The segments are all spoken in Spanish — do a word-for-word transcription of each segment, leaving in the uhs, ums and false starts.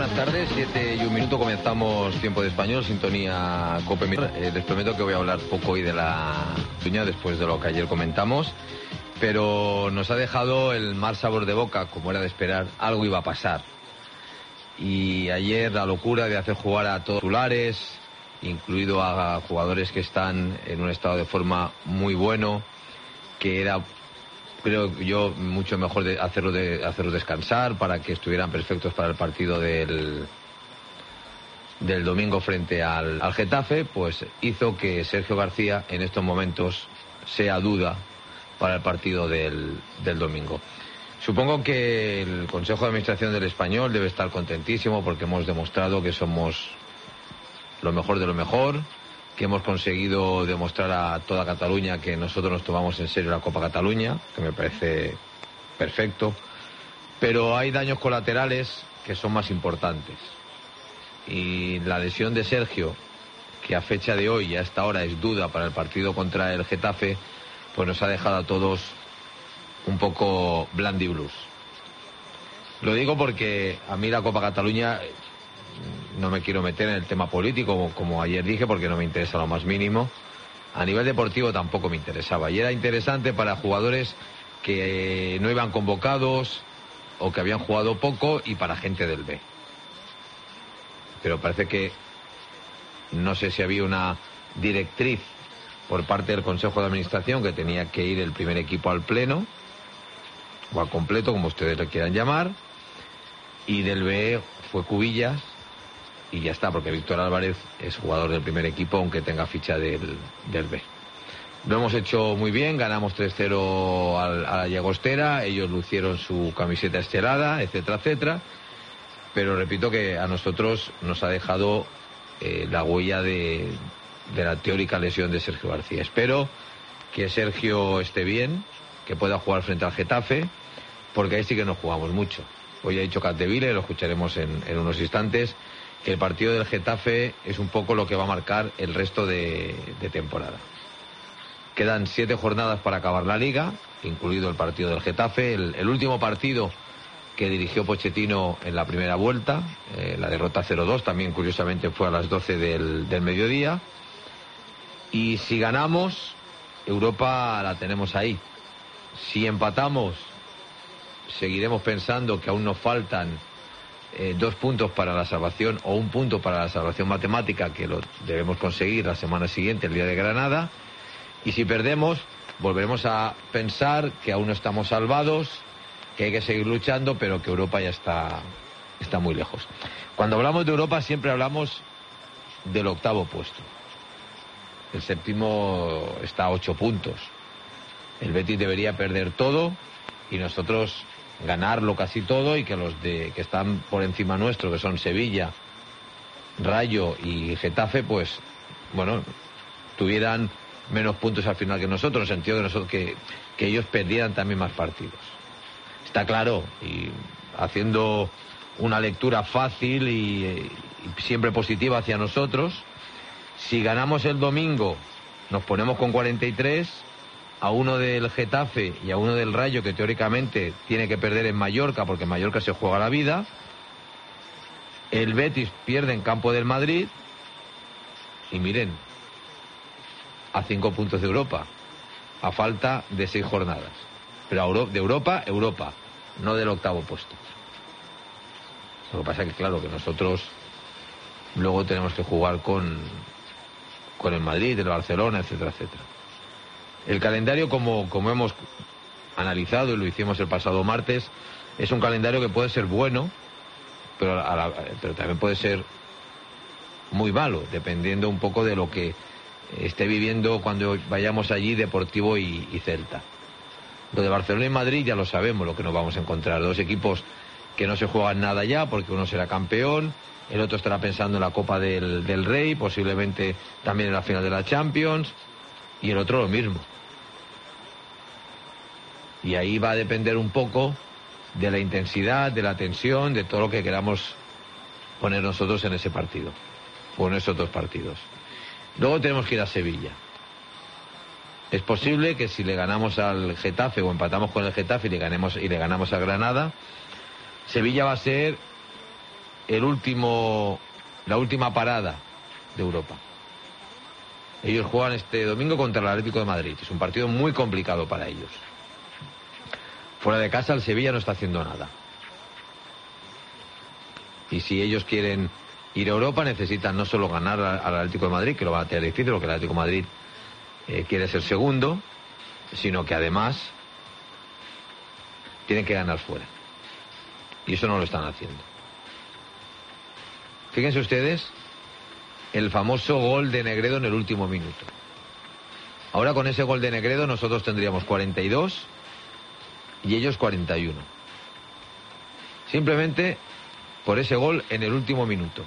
buenas tardes, siete y un minuto, comenzamos Tiempo de Español, sintonía Cope. Eh, les prometo que voy a hablar poco hoy de la Cataluña después de lo que ayer comentamos, pero nos ha dejado el mal sabor de boca, como era de esperar, algo iba a pasar. Y ayer la locura de hacer jugar a todos los titulares, incluido a jugadores que están en un estado de forma muy bueno, que era, creo yo, mucho mejor de hacerlo de hacerlos descansar para que estuvieran perfectos para el partido del del domingo frente al, al Getafe, pues hizo que Sergio García en estos momentos sea duda para el partido del, del domingo. Supongo que el Consejo de Administración del Español debe estar contentísimo porque hemos demostrado que somos lo mejor de lo mejor, que hemos conseguido demostrar a toda Cataluña que nosotros nos tomamos en serio la Copa Cataluña, que me parece perfecto, pero hay daños colaterales que son más importantes. Y la lesión de Sergio, que a fecha de hoy y a esta hora es duda para el partido contra el Getafe, pues nos ha dejado a todos un poco blandiblues. Lo digo porque a mí la Copa Cataluña, no me quiero meter en el tema político, como, como ayer dije, porque no me interesa lo más mínimo. A nivel deportivo tampoco me interesaba. Y era interesante para jugadores que no iban convocados o que habían jugado poco y para gente del B. Pero parece que no sé si había una directriz por parte del Consejo de Administración que tenía que ir el primer equipo al pleno o al completo, como ustedes le quieran llamar, y del B fue Cubillas y ya está, porque Víctor Álvarez es jugador del primer equipo aunque tenga ficha del, del B. Lo hemos hecho muy bien, ganamos tres cero al, a la Llagostera, ellos lucieron su camiseta estelada, etcétera, etcétera, pero repito que a nosotros nos ha dejado eh, la huella de, de la teórica lesión de Sergio García. Espero que Sergio esté bien, que pueda jugar frente al Getafe, porque ahí sí que nos jugamos mucho. Hoy ha dicho Capdeville, lo escucharemos en, en unos instantes, que el partido del Getafe es un poco lo que va a marcar el resto de, de temporada. Quedan siete jornadas para acabar la Liga, incluido el partido del Getafe, el, el último partido que dirigió Pochettino en la primera vuelta, eh, la derrota cero dos, también curiosamente fue a las doce del, del mediodía. Y si ganamos, Europa la tenemos ahí. Si empatamos, seguiremos pensando que aún nos faltan eh, dos puntos para la salvación o un punto para la salvación matemática, que lo debemos conseguir la semana siguiente, el día de Granada. Y si perdemos, volveremos a pensar que aún no estamos salvados, que hay que seguir luchando, pero que Europa ya está, está muy lejos. Cuando hablamos de Europa siempre hablamos del octavo puesto. El séptimo está a ocho puntos. El Betis debería perder todo y nosotros ganarlo casi todo, y que los de que están por encima nuestro, que son Sevilla, Rayo y Getafe, pues bueno, tuvieran menos puntos al final que nosotros, en el sentido de nosotros que, que ellos perdieran también más partidos. Está claro, y haciendo una lectura fácil y, y siempre positiva hacia nosotros, si ganamos el domingo nos ponemos con cuarenta y tres, a uno del Getafe y a uno del Rayo, que teóricamente tiene que perder en Mallorca, porque en Mallorca se juega la vida. El Betis pierde en campo del Madrid y miren, a cinco puntos de Europa, a falta de seis jornadas. Pero de Europa, Europa, no del octavo puesto. Lo que pasa es que claro, que nosotros luego tenemos que jugar con, con el Madrid, el Barcelona, etcétera, etcétera. El calendario, como, como hemos analizado y lo hicimos el pasado martes, es un calendario que puede ser bueno, pero, a la, pero también puede ser muy malo, dependiendo un poco de lo que esté viviendo cuando vayamos allí Deportivo y, y Celta. Lo de Barcelona y Madrid ya lo sabemos lo que nos vamos a encontrar. Dos equipos que no se juegan nada ya, porque uno será campeón, el otro estará pensando en la Copa del, del Rey, posiblemente también en la final de la Champions, y el otro lo mismo. Y ahí va a depender un poco de la intensidad, de la tensión, de todo lo que queramos poner nosotros en ese partido, o en esos dos partidos. Luego tenemos que ir a Sevilla. Es posible que si le ganamos al Getafe o empatamos con el Getafe y le ganemos y le ganamos a Granada, Sevilla va a ser el último, la última parada de Europa. Ellos juegan este domingo contra el Atlético de Madrid. Es un partido muy complicado para ellos. Fuera de casa el Sevilla no está haciendo nada. Y si ellos quieren ir a Europa necesitan no solo ganar al Atlético de Madrid, que lo va a tener difícil porque el Atlético de Madrid eh, quiere ser segundo, sino que además tienen que ganar fuera. Y eso no lo están haciendo. Fíjense ustedes el famoso gol de Negredo en el último minuto. Ahora con ese gol de Negredo nosotros tendríamos cuarenta y dos y ellos cuarenta y uno. Simplemente por ese gol en el último minuto.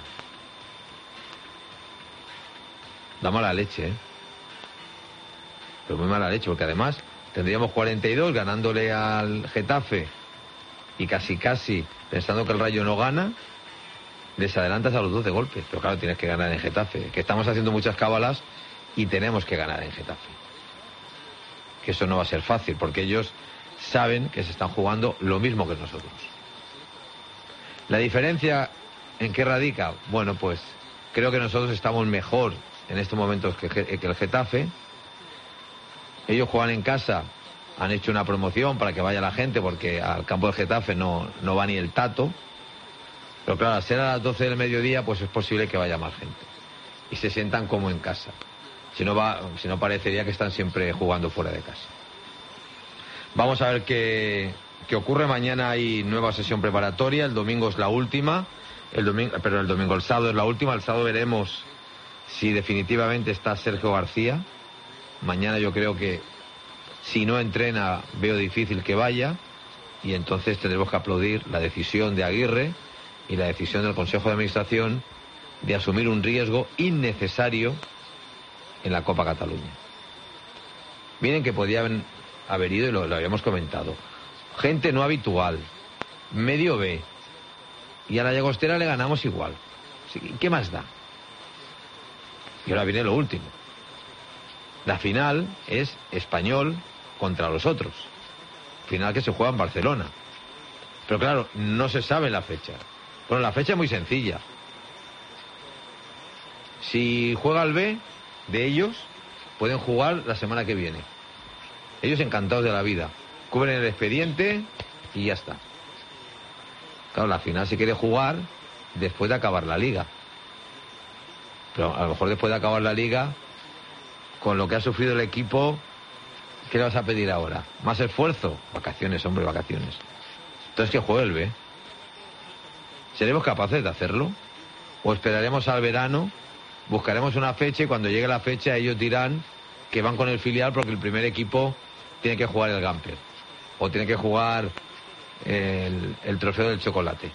Da mala leche, ¿eh? Pero muy mala leche, porque además tendríamos cuarenta y dos ganándole al Getafe y casi casi pensando que el Rayo no gana, desadelantas a los doce golpes. Pero claro, tienes que ganar en Getafe, que estamos haciendo muchas cábalas y tenemos que ganar en Getafe. Que eso no va a ser fácil, porque ellos saben que se están jugando lo mismo que nosotros. ¿La diferencia en qué radica? Bueno, pues creo que nosotros estamos mejor en estos momentos que, que el Getafe. Ellos juegan en casa, han hecho una promoción para que vaya la gente, porque al campo del Getafe no, no va ni el tato. Pero claro, al ser a las doce del mediodía, pues es posible que vaya más gente. Y se sientan como en casa. Si no, va, si no parecería que están siempre jugando fuera de casa. Vamos a ver qué, qué ocurre. Mañana hay nueva sesión preparatoria, el domingo es la última, el domingo, pero el domingo, el sábado es la última, el sábado veremos si definitivamente está Sergio García. Mañana yo creo que si no entrena veo difícil que vaya, y entonces tendremos que aplaudir la decisión de Aguirre y la decisión del Consejo de Administración de asumir un riesgo innecesario en la Copa Cataluña. Miren que podían haber ido, y lo, lo habíamos comentado, gente no habitual, medio B, y a la Llagostera le ganamos igual. ¿Qué más da? Y ahora viene lo último. La final es Español contra los otros. Final que se juega en Barcelona. Pero claro, no se sabe la fecha. Bueno, la fecha es muy sencilla. Si juega el B de ellos, pueden jugar la semana que viene. Ellos encantados de la vida. Cubren el expediente y ya está. Claro, la final se quiere jugar después de acabar la liga. Pero a lo mejor después de acabar la liga, con lo que ha sufrido el equipo, ¿qué le vas a pedir ahora? ¿Más esfuerzo? Vacaciones, hombre, vacaciones. Entonces que juegue el B. ¿Seremos capaces de hacerlo? ¿O esperaremos al verano, buscaremos una fecha y cuando llegue la fecha ellos dirán que van con el filial porque el primer equipo tiene que jugar el Gamper o tiene que jugar el, el trofeo del chocolate?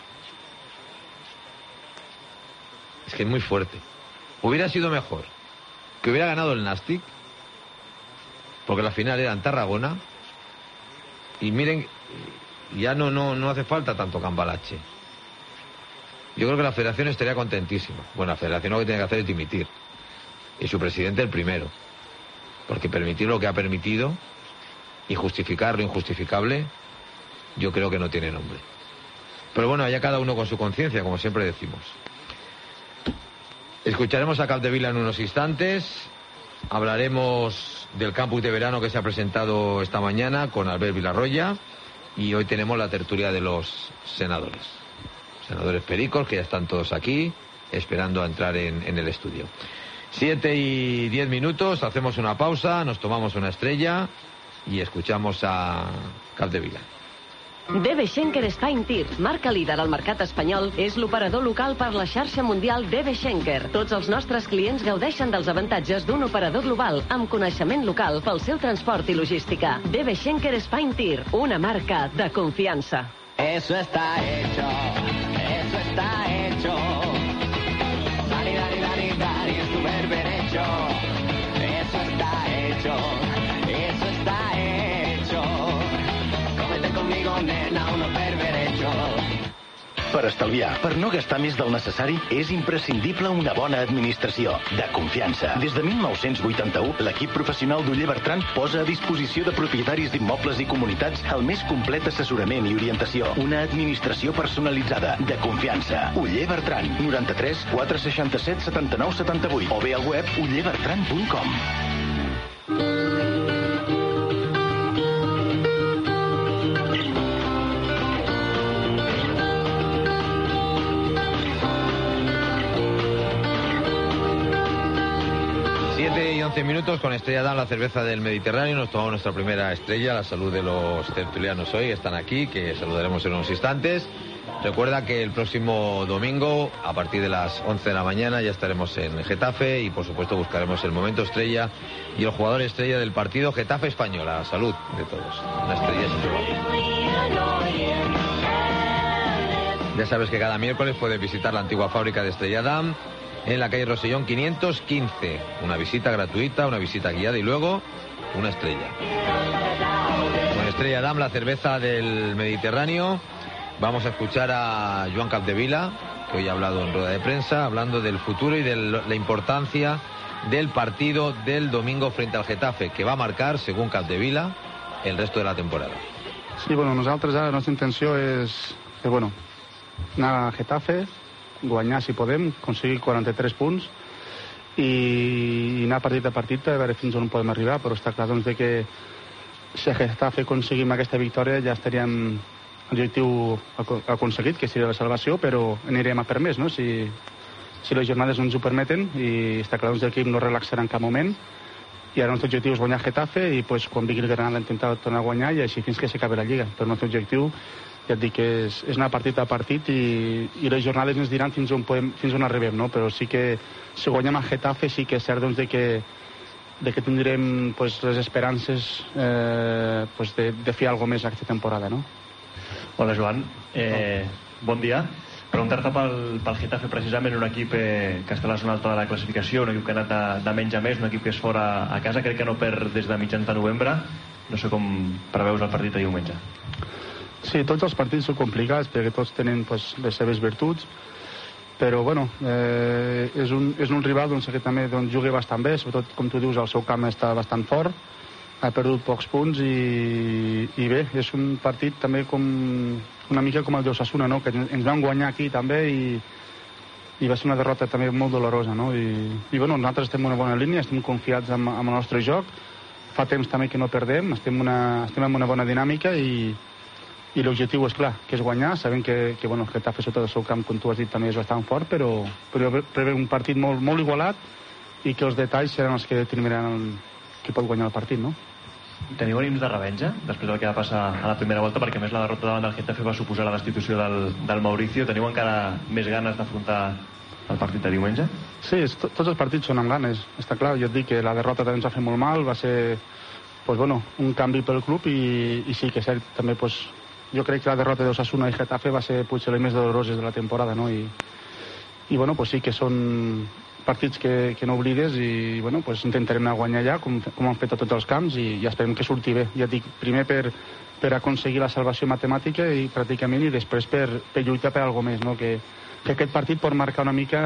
Es que es muy fuerte. Hubiera sido mejor que hubiera ganado el Nastic, porque la final era en Tarragona, y miren, ya no, no, no hace falta tanto cambalache. Yo creo que la federación estaría contentísima. Bueno, la federación lo que tiene que hacer es dimitir, y su presidente el primero, porque permitir lo que ha permitido y justificar lo injustificable, yo creo que no tiene nombre. Pero bueno, allá cada uno con su conciencia, como siempre decimos. Escucharemos a Capdevila en unos instantes. Hablaremos del campus de verano que se ha presentado esta mañana con Albert Villarroya, y hoy tenemos la tertulia de los senadores. Senadores pericos, que ya están todos aquí esperando a entrar en, en el estudio. Siete y diez minutos, hacemos una pausa, nos tomamos una estrella y escuchamos a Capdevila. D B Schenker Spine Tir, marca líder al mercat espanyol, és l'operador local per la xarxa mundial D B Schenker. Tots els nostres clients gaudeixen dels avantatges d'un operador global amb coneixement local pel seu transport i logística. D B Schenker Spine Tir, una marca de confiança. Eso está hecho, eso está hecho. Dani, Dani, Dani, Dani, es tu berberecho. Eso está hecho, eso está hecho. Cómete conmigo, nena, unos berberechos. Per estalviar, per no gastar més del necessari, és imprescindible una bona administració, de confiança. Des de mil nou-cents vuitanta-u, l'equip professional d'Oller Bertran posa a disposició de propietaris d'immobles i comunitats el més complet assessorament i orientació. Una administració personalitzada, de confiança. Oller Bertran, noranta-tres quatre seixanta-set setanta-nou setanta-vuit o bé al web oller bertran punt com. siete y once minutos con Estrella Damm, la cerveza del Mediterráneo. Nos tomamos nuestra primera estrella, la salud de los tertulianos hoy, están aquí, que saludaremos en unos instantes. Recuerda que el próximo domingo, a partir de las once de la mañana, ya estaremos en Getafe y, por supuesto, buscaremos el momento estrella y el jugador estrella del partido Getafe-Español. La salud de todos. Una estrella sin rival. Ya sabes que cada miércoles puedes visitar la antigua fábrica de Estrella Damm en la calle Rosellón quinientos quince. Una visita gratuita, una visita guiada y luego una estrella. Con Estrella Damm, la cerveza del Mediterráneo. Vamos a escuchar a Joan Capdevila, que hoy ha hablado en rueda de prensa, hablando del futuro y de la importancia del partido del domingo frente al Getafe, que va a marcar, según Capdevila, el resto de la temporada. Sí, bueno, nosaltres ara la nostra intenció és, és bueno, anar a Getafe, guanyar si podem, aconseguir quaranta-tres punts i anar partit a partit a veure fins on podem arribar, però està clar doncs, de que si a Getafe aconseguim aquesta victòria ja estaríem l'objectiu aconseguit, que seria la salvació, però anirem a per més, no? Si, si les jornades no ens ho permeten, i està clar, doncs l'equip no relaxarà en cap moment, i ara el nostre objectiu és guanyar Getafe, i pues, quan vingui el Granada intentar tornar a guanyar, i així fins que s'acabi la Lliga. Però el nostre objectiu, ja et dic, que és, és anar partit a partit, i, i les jornades ens diran fins on, podem, fins on arribem, no? Però sí que, si guanyem a Getafe, sí que és cert doncs, de que de que tindrem pues, les esperances eh, pues, de, de fer alguna més aquesta temporada, no? Hola, Joan. Eh, bon dia. Preguntar-te pel, pel Getafe, precisament un equip eh, que està a la zona alta de la classificació, un equip que ha anat de, de menys a més, un equip que és fora a casa, crec que no perd des de mitjans de novembre. No sé com preveus el partit de diumenge. Sí, tots els partits són complicats perquè tots tenen pues, les seves virtuts, però bueno, eh, és, un, és un rival doncs, que també doncs, juga bastant bé, sobretot com tu dius el seu camp està bastant fort, ha perdut pocs punts i, i bé, és un partit també com una mica com el d'Osasuna, no? Que ens van guanyar aquí també i, i va ser una derrota també molt dolorosa, no? I, i bueno, nosaltres estem en una bona línia, estem confiats en, en el nostre joc, fa temps també que no perdem, estem, una, estem en una bona dinàmica i, i l'objectiu és clar, que és guanyar, sabem que, que bueno, el Getafe sota del seu camp, com tu has dit, també és bastant fort, però, però preveu un partit molt, molt igualat i que els detalls seran els que determinaran el, qui pot guanyar el partit, no? Teniu ànims de revenja després del que va passar a la primera volta, perquè a més la derrota davant del Getafe va suposar la destitució del, del Mauricio. Teniu encara més ganes d'afrontar el partit de diumenge? Sí, to, tots els partits són amb ganes, està clar. Jo et dic que la derrota també ens va fer molt mal, va ser pues, bueno, un canvi pel club i, i sí que és cert, també pues, jo crec que la derrota d'Osasuna i Getafe va ser potser les més doloroses de la temporada, no? I, i bueno, pues sí que són partits que, que no oblides i bueno, pues intentarem anar a guanyar allà com, com han fet a tots els camps i, i esperem que surti bé. Ja dic, primer per, per aconseguir la salvació matemàtica i pràcticament i després per, per lluitar per alguna més, no? Que, que aquest partit pot marcar una mica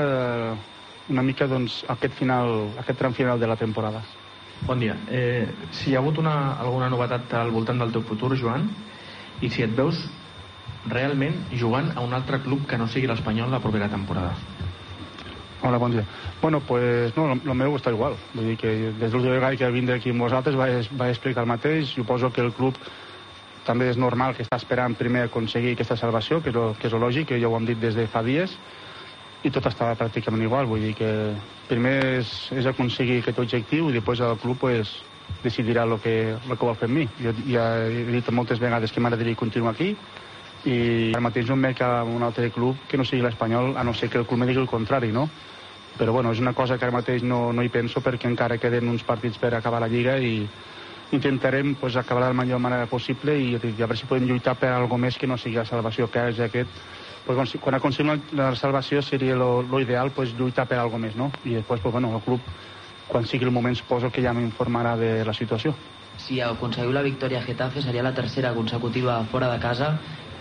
una mica doncs aquest final, aquest tram final de la temporada. Bon dia. Eh, si hi ha hagut una, alguna novetat al voltant del teu futur, Joan, i si et veus realment jugant a un altre club que no sigui l'Espanyol la propera temporada? Hola, bon dia. Bueno, pues no, el meu està igual. Vull dir que des de l'última vegada que vindré aquí amb vosaltres va, va explicar el mateix. Suposo que el club també és normal que està esperant primer aconseguir aquesta salvació, que és el, que és el lògic, que ja ho hem dit des de fa dies, i tot està pràcticament igual. Vull dir que primer és, és aconseguir aquest objectiu i després el club pues, decidirà el que, el que vol fer amb mi. Jo ja he dit moltes vegades que m'agradaria continuar aquí i ara mateix no em veig a un altre club que no sigui l'Espanyol, a no ser que el club me digui el contrari, no? Però bueno, és una cosa que ara mateix no, no hi penso perquè encara queden uns partits per acabar la Lliga i intentarem pues, acabar de la millor manera possible i a veure si podem lluitar per alguna més que no sigui la salvació, que és aquest. Pues, quan aconseguim la salvació seria lo, lo ideal pues, lluitar per alguna més, no? I després pues, bueno, el club, quan sigui el moment, suposo que ja m'informarà de la situació. Si aconseguiu la victòria a Getafe seria la tercera consecutiva fora de casa.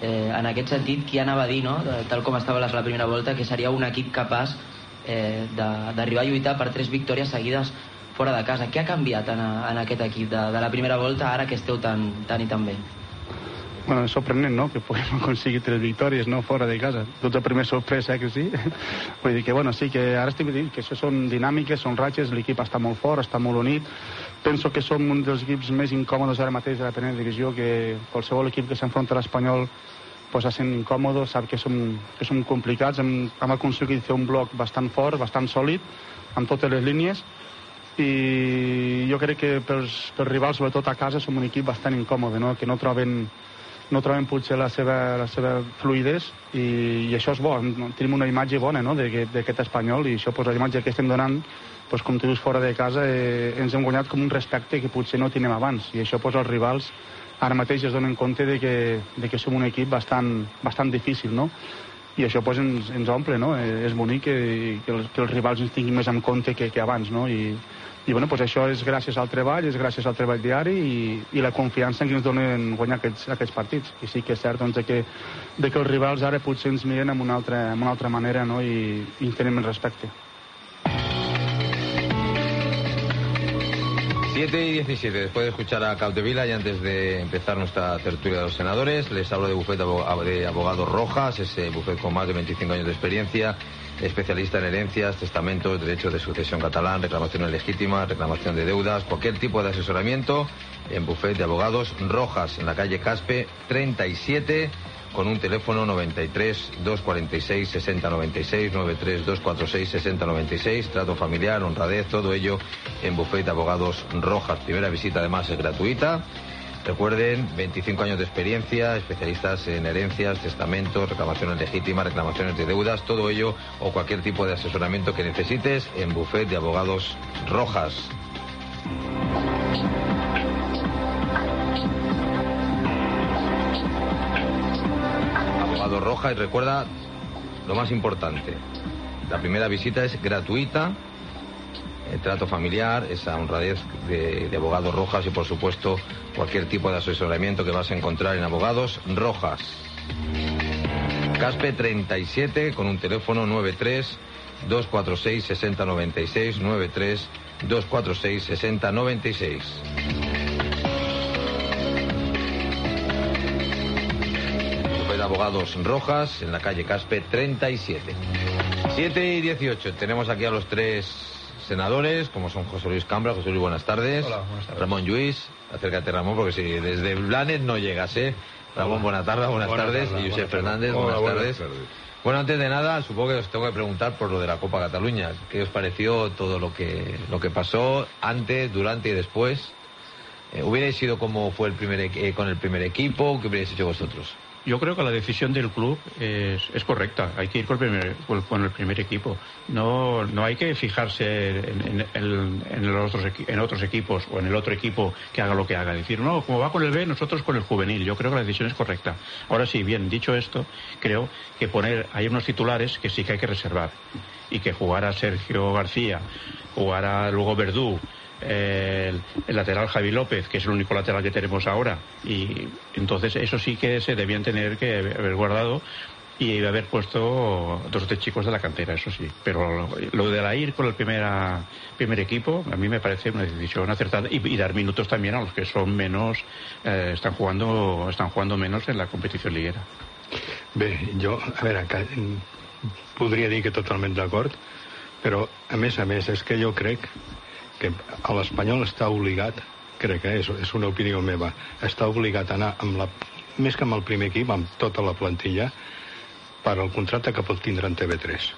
Eh, en aquest sentit, qui anava a dir, no? Tal com estava la primera volta, que seria un equip capaç eh, d'arribar a lluitar per tres victòries seguides fora de casa. Què ha canviat en, en aquest equip de, de la primera volta ara que esteu tan, tan i tan bé? Bueno, és sorprenent, no?, que puguem aconseguir tres victòries, no?, fora de casa. Tot el primer sorpresa, eh, que sí? Vull dir que, bueno, sí, que ara estic dient que això són dinàmiques, són ratxes, l'equip està molt fort, està molt unit. Penso que som un dels equips més incòmodes ara mateix de la primera divisió, que qualsevol equip que s'enfronta a l'Espanyol pues, se sent incòmode, sap que som, que som complicats. Hem, hem aconseguit fer un bloc bastant fort, bastant sòlid, amb totes les línies, i jo crec que pels, pels rivals, sobretot a casa, som un equip bastant incòmode, no?, que no troben no trobem potser la seva, la seva fluïdesa, i, i això és bo. Tenim una imatge bona, no?, d'aquest Espanyol, i això, pues, la imatge que estem donant, pues, com tu dius, fora de casa, eh, ens hem guanyat com un respecte que potser no tenim abans, i això, pues, els rivals ara mateix es donen compte de que, de que som un equip bastant, bastant difícil, no?, i això, pues, ens, ens omple, no?, eh, és bonic que, que, els, que els rivals ens tinguin més en compte que, que abans, no?, i I bueno, pues això és gràcies al treball, és gràcies al treball diari i, i la confiança que ens donen guanyar aquests, aquests partits. I sí que és cert, doncs, de que, de que els rivals ara potser ens miren amb una altra, amb una altra manera, no?, i, i ens tenen més respecte. siete y diecisiete, después de escuchar a Capdevila y antes de empezar nuestra tertulia de los senadores, les hablo de Bufet de Abogados Rojas, ese bufet con más de veinticinco años de experiencia, especialista en herencias, testamentos, derechos de sucesión catalán, reclamaciones legítimas, reclamación de deudas, cualquier tipo de asesoramiento en Bufet de Abogados Rojas, en la calle Caspe treinta y siete, con un teléfono noventa y tres, doscientos cuarenta y seis, sesenta noventa y seis, noventa y tres, doscientos cuarenta y seis, sesenta noventa y seis, trato familiar, honradez, todo ello en Bufet de Abogados Rojas. Primera visita además es gratuita. Recuerden, veinticinco años de experiencia, especialistas en herencias, testamentos, reclamaciones legítimas, reclamaciones de deudas, todo ello o cualquier tipo de asesoramiento que necesites en Bufet de Abogados Rojas. Abogados Rojas, y recuerda lo más importante, la primera visita es gratuita. El trato familiar, esa honradez de, de Abogados Rojas y, por supuesto, cualquier tipo de asesoramiento que vas a encontrar en Abogados Rojas. Caspe treinta y siete, con un teléfono noventa y tres, doscientos cuarenta y seis, sesenta noventa y seis, noventa y tres, doscientos cuarenta y seis, sesenta noventa y seis. De Abogados Rojas, en la calle Caspe treinta y siete. siete y dieciocho, tenemos aquí a los tres senadores, como son José Luis Cambra. José Luis, buenas tardes. Hola, buenas tardes. Ramón Lluís, acércate, Ramón, porque si desde Blanes no llegas, ¿eh? Ramón, Hola. buenas tardes, buenas, buenas tardes. tardes. Y Josep buenas Fernández, tardes. buenas, Hola, tardes. buenas tardes. Bueno, antes de nada, supongo que os tengo que preguntar por lo de la Copa Cataluña. ¿Qué os pareció todo lo que, lo que pasó antes, durante y después? Eh, ¿Hubierais sido como fue el primer, eh, con el primer equipo? ¿Qué hubierais hecho vosotros? Yo creo que la decisión del club es, es correcta. Hay que ir con el primer, con el primer equipo. No, no hay que fijarse en, en, en, los otros, en otros equipos o en el otro equipo que haga lo que haga. Decir, no, como va con el B, nosotros con el juvenil. Yo creo que la decisión es correcta. Ahora sí, bien, dicho esto, creo que poner, hay unos titulares que sí que hay que reservar. Y que jugara Sergio García, jugara luego Verdú, El, el lateral Javi López, que es el único lateral que tenemos ahora, y entonces eso sí que se debían tener que haber guardado y haber puesto dos o tres chicos de la cantera, eso sí, pero lo, lo de la ir con el primera, primer equipo a mí me parece una decisión acertada, y, y dar minutos también a los que son menos, eh, están jugando están jugando menos en la competició liguera. Bé, jo, a veure, que, podria dir que totalment d'acord, però a més a més és que jo crec que l'Espanyol està obligat, crec que és, és una opinió meva, està obligat a anar amb la, més que amb el primer equip, amb tota la plantilla, per al contracte que pot tindre en T V tres.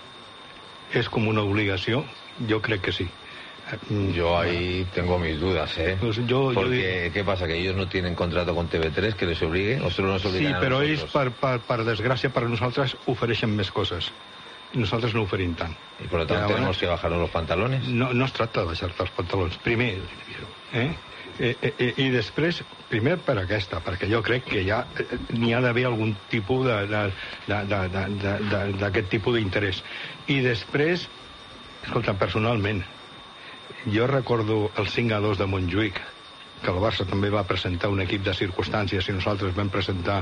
És com una obligació? Jo crec que sí. Yo ahí tengo mis dudas, ¿eh? Pues yo, Porque, yo... ¿qué pasa? ¿Que ellos no tienen contrato con T V tres que les obligue? ¿O solo nos obligan sí, a però nosotros? ells, per, per, per desgràcia, per a nosaltres ofereixen més coses. I nosaltres no oferim tant. Y por lo tanto tenemos que bajarnos los pantalones. No, no es tracta de baixar-te els pantalons. Primer, eh? Eh, eh, i després, primer per aquesta, perquè jo crec que ja eh, n'hi ha d'haver algun tipus d'aquest tipus d'interès. I després, escolta, personalment, jo recordo el cinc a dos de Montjuïc, que el Barça també va presentar un equip de circumstàncies i nosaltres vam presentar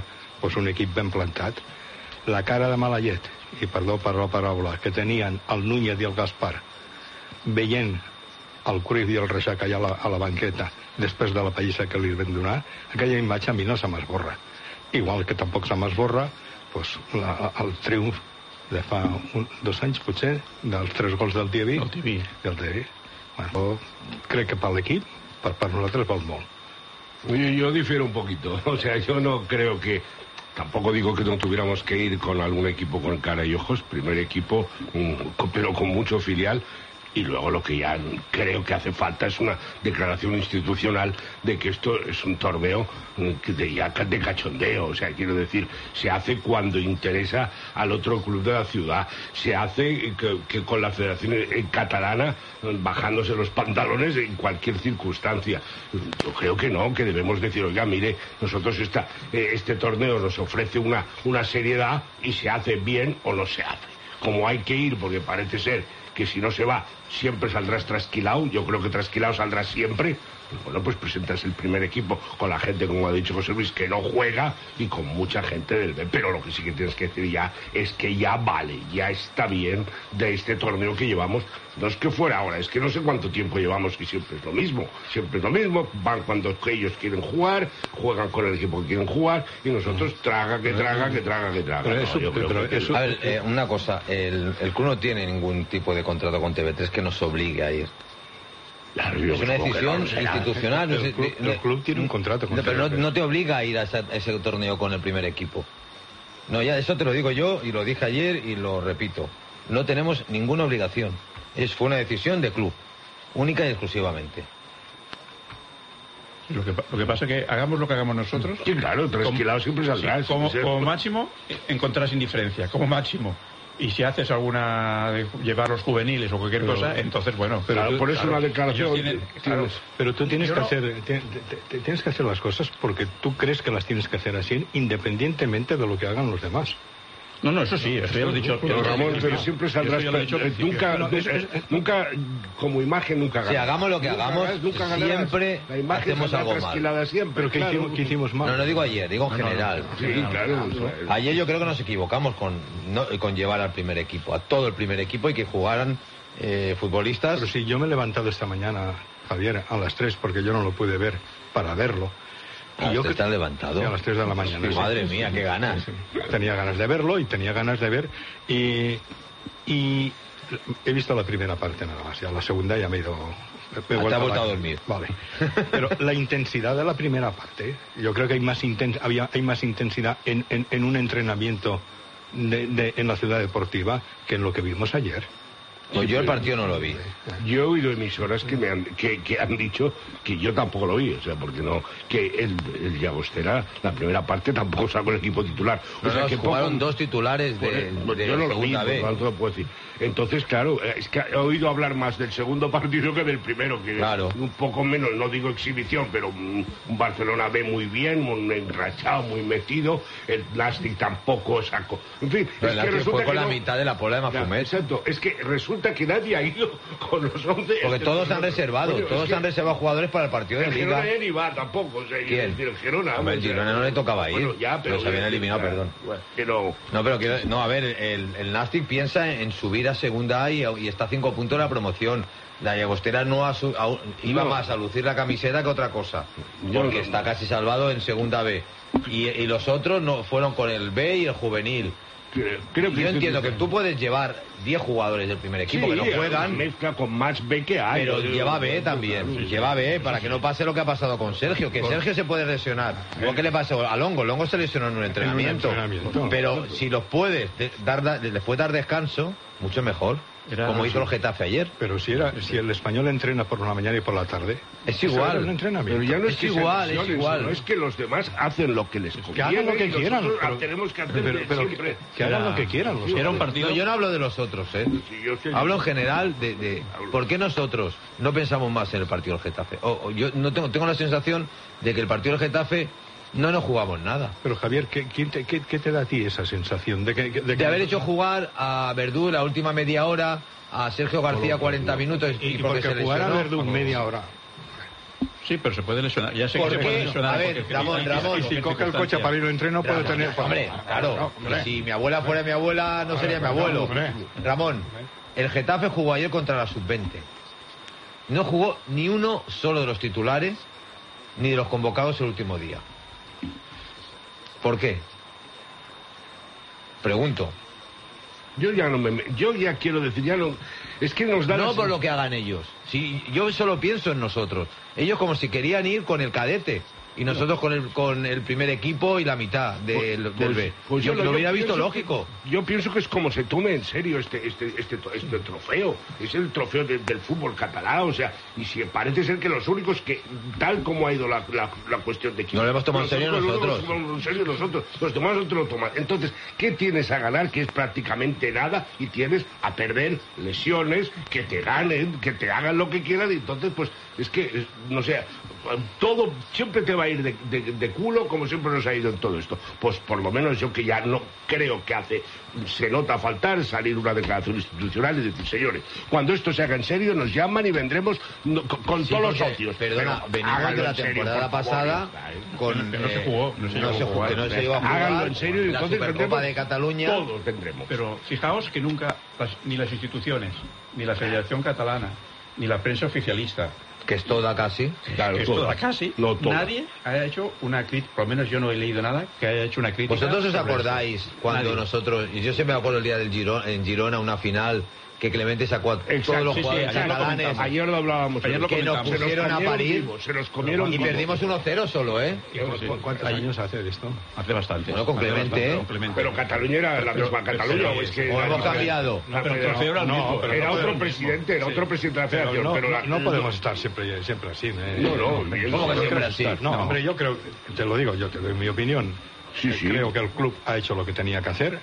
pues un equip ben plantat. La cara de mala llet, i perdó per la paraula, que tenien el Núñez i el Gaspar veient el Cruyff i el Reixac allà a la, a la banqueta després de la pallissa que li van donar, aquella imatge a mi no se m'esborra. Igual que tampoc se m'esborra pues, la, el triomf de fa un, dos anys, potser, dels tres gols del T V. El T V. Del T V. Bueno, crec que per l'equip, per, per nosaltres val molt. Yo, yo difiero un poquito. O sea, yo no creo que... Tampoco digo que no tuviéramos que ir con algún equipo con cara y ojos. Primer equipo, un, pero con mucho filial. Y luego lo que ya creo que hace falta es una declaración institucional de que esto es un torneo de, ya de cachondeo. O sea, quiero decir, se hace cuando interesa al otro club de la ciudad. Se hace que, que con la Federación Catalana bajándose los pantalones en cualquier circunstancia. Yo creo que no, que debemos decir, oiga, mire, nosotros esta, este torneo nos ofrece una, una seriedad y se hace bien o no se hace. Como hay que ir, porque parece ser que si no se va siempre saldrás trasquilado, yo creo que trasquilado saldrás siempre. Bueno, pues presentas el primer equipo con la gente, como ha dicho José Luis, que no juega y con mucha gente del B. Pero lo que sí que tienes que decir ya es que ya vale, ya está bien de este torneo que llevamos. No es que fuera ahora, es que no sé cuánto tiempo llevamos y siempre es lo mismo. Siempre es lo mismo, van cuando ellos quieren jugar, juegan con el equipo que quieren jugar y nosotros traga, que traga, que traga, que traga. Pero no, eso, yo creo pero que eso... A ver, eh, una cosa, el, el club no tiene ningún tipo de contrato con T V tres que nos obligue a ir. Claro, es una decisión no, institucional. El, el, club, el club tiene un contrato con no, T V tres. Pero no, no te obliga a ir a ese, a ese torneo con el primer equipo. No, ya eso te lo digo yo y lo dije ayer y lo repito. No tenemos ninguna obligación. Es, fue una decisión de club, única y exclusivamente. Lo que, lo que pasa es que hagamos lo que hagamos nosotros. Sí, claro, trasquilado siempre saldrás. Sí, como, como máximo encontrarás indiferencia, como máximo. Y si haces alguna de llevar los juveniles o cualquier pero, cosa, entonces bueno. Pero claro, por eso claro, una declaración. Tienen, claro, pero tú tienes que no, hacer, te, te, te, tienes que hacer las cosas porque tú crees que las tienes que hacer así, independientemente de lo que hagan los demás. No, no, eso sí, eso ya lo he dicho. Pero, Ramón, pero siempre saldrás. Nunca, no, es, es, es, nunca, como imagen, nunca ganas. Si hagamos lo que nunca hagamos, ganas, nunca ganarás. Siempre la imagen hacemos algo mal. Siempre, pero ¿qué, claro. hicimos, ¿qué hicimos mal? No, no digo ayer, digo en no, general. No, no. Sí, claro. Ayer yo creo que nos equivocamos con, no, con llevar al primer equipo, a todo el primer equipo y que jugaran eh, futbolistas. Pero si yo me he levantado esta mañana, Javier, a las tres, porque yo no lo pude ver, para verlo. Y yo que está levantado. Sí, a las tres de la mañana. Sí, madre mía, qué ganas. Sí, sí. Tenía ganas de verlo y tenía ganas de ver. Y, y he visto la primera parte nada más. Ya la segunda ya me he ido. Me he vuelto a, a dormir. Vale. Pero la intensidad de la primera parte, yo creo que hay más, inten había, hay más intensidad en, en, en un entrenamiento de, de, en la ciudad deportiva que en lo que vimos ayer. Pues yo el partido no lo vi. Yo he oído emisoras que me han, que, que han dicho que yo tampoco lo vi, o sea, porque no, que el, el Llagostera, la primera parte, tampoco sacó el equipo titular. O no, sea, no, que jugaron poco, dos titulares de, pues, de yo no la lo vi, segunda por tanto, lo puedo decir. Entonces, claro, es que he oído hablar más del segundo partido que del primero, que claro. Un poco menos, no digo exhibición, pero un, un Barcelona B muy bien, muy enrachado, muy metido, el Nastic tampoco sacó. En fin, pero es que resulta fue con que la no, mitad de la pola de Mafumet. Exacto, es que resulta que nadie ha ido con los once. Porque todos han reservado, bueno, todos es que han reservado jugadores para el partido de el Liga. Girona ni va tampoco, o sea, ¿Quién? El Girona. Hombre, el Girona no le tocaba ir. Bueno, ya, pero los habían eliminado, ya, perdón. Bueno, pero... No, pero quiero, no, a ver, el, el Nastic piensa en subir a segunda A y, y está a cinco puntos de la promoción. La Llagostera no a su, a, iba no. más a lucir la camiseta que otra cosa, porque no, está no. casi salvado en segunda B. Y, y los otros no fueron con el B y el juvenil. Creo, creo que yo entiendo que tú puedes llevar diez jugadores del primer equipo sí, que no juegan, mezcla con más B que hay, pero lleva B también, sí, lleva B para que no pase lo que ha pasado con Sergio, que Sergio se puede lesionar. Igual que le pasó a Longo, Longo se lesionó en un entrenamiento, en un entrenamiento. Pero si los puedes dar, les puedes dar descanso, mucho mejor. Era, como hizo el Getafe ayer. Pero si era si el español entrena por la mañana y por la tarde, es igual. Es pero ya no es, es igual, es igual. No es que los demás hacen lo que les conviene. Que hagan lo que quieran. Pero, tenemos que hacer pero, pero, siempre. Que hagan lo que quieran. Sí, era un partido. No, yo no hablo de los otros, ¿eh? Sí, yo sé, hablo en general de, de por qué nosotros no pensamos más en el partido del Getafe. O, o yo no tengo tengo la sensación de que el partido del Getafe no nos jugamos nada. Pero Javier, ¿qué, quién te, qué, qué te da a ti esa sensación? De, que, de, de, de haber hecho jugar a Verdú la última media hora, a Sergio García cuarenta minutos y, y, y porque, porque se jugar lesionó. a Verdú media hora. Sí, pero se puede lesionar. Ya sé que ¿Por se qué? puede lesionar. A ver, porque- Ramón, Ramón. Y si coge el coche para ir al entreno puede tener... Hombre, claro. Y si mi abuela fuera mi abuela, no sería mi abuelo. Ramón, el Getafe jugó ayer contra la sub veinte. No jugó ni uno solo de los titulares, ni de los convocados el último día. ¿Por qué? Pregunto. Yo ya no me... Yo ya quiero decir, ya no... Es que nos da... No las- por lo que hagan ellos. Si yo solo pienso en nosotros. Ellos como si querían ir con el cadete. Y nosotros con el con el primer equipo y la mitad del, Pues- del B. pues yo yo- lo hubiera yo visto pienso lógico. que- yo pienso que es como se tome en serio este este este, este trofeo. Es el trofeo de- del fútbol catalán, o sea, y si parece ser que los únicos que, tal como ha ido la, la, la cuestión de... No lo hemos tomado en serio los únicos nosotros. que lo tomamos en serio nosotros. Los demás nosotros lo tomamos. Entonces, ¿qué tienes a ganar? Que es prácticamente nada, y tienes a perder lesiones, que te ganen, que te hagan lo que quieran, y entonces, pues, es que, es- no sé, todo siempre te va a ir de, de- de culo, como siempre nos ha ido en todo esto. Pues por lo menos yo, que ya no creo que hace, se nota faltar salir una declaración institucional y decir, señores, cuando esto se haga en serio nos llaman y vendremos no, con, con Sí, todos los porque, socios. Perdona, Pero venimos háganlo de la en serio, temporada por favor, pasada ya está, ¿eh? con... Que no se eh, jugó, no se llegó a jugó, jugar. que no se llegó a jugar. Háganlo en serio y la entonces Supercopa tendremos- de Cataluña... Todos tendremos. Pero fijaos que nunca, las- ni las instituciones, ni la Federación Catalana, ni la prensa oficialista, Que es toda casi. Claro, que es toda. toda casi, No toda. nadie ha hecho una crítica, por lo menos yo no he leído nada, que haya hecho una crítica. ¿Vosotros os sobre acordáis esto. cuando Nadie. nosotros, y yo siempre me acuerdo el día del Girona, en Girona, una final, que Clemente sacó a Exacto, todos los sí, sí, jugadores ayer lo catalanes, comentamos. Ayer lo hablábamos. Ayer lo que nos comentamos. Se nos pusieron a comieron parir, vivos, se nos comieron y vivos. perdimos uno cero solo, ¿eh? ¿Cu- ¿Cuántos años hace de esto? Hace bastante. Bueno, con Hace Clemente, bastante, ¿eh? con Clemente. Pero Cataluña era la Pero- misma pero- Cataluña, sí, o es que... o la- hemos la- cambiado. No, pero el trofeo era el No, mismo. pero Era no otro era el presidente, mismo. era Sí. otro presidente de la Pero federación. no, pero la- no podemos estar siempre, siempre así. ¿eh? No, no, Yo- bien, ¿Cómo que yo siempre creo- así? No, No. hombre, yo creo, te lo digo, yo te doy mi opinión. Sí, sí. Creo que el club ha hecho lo que tenía que hacer,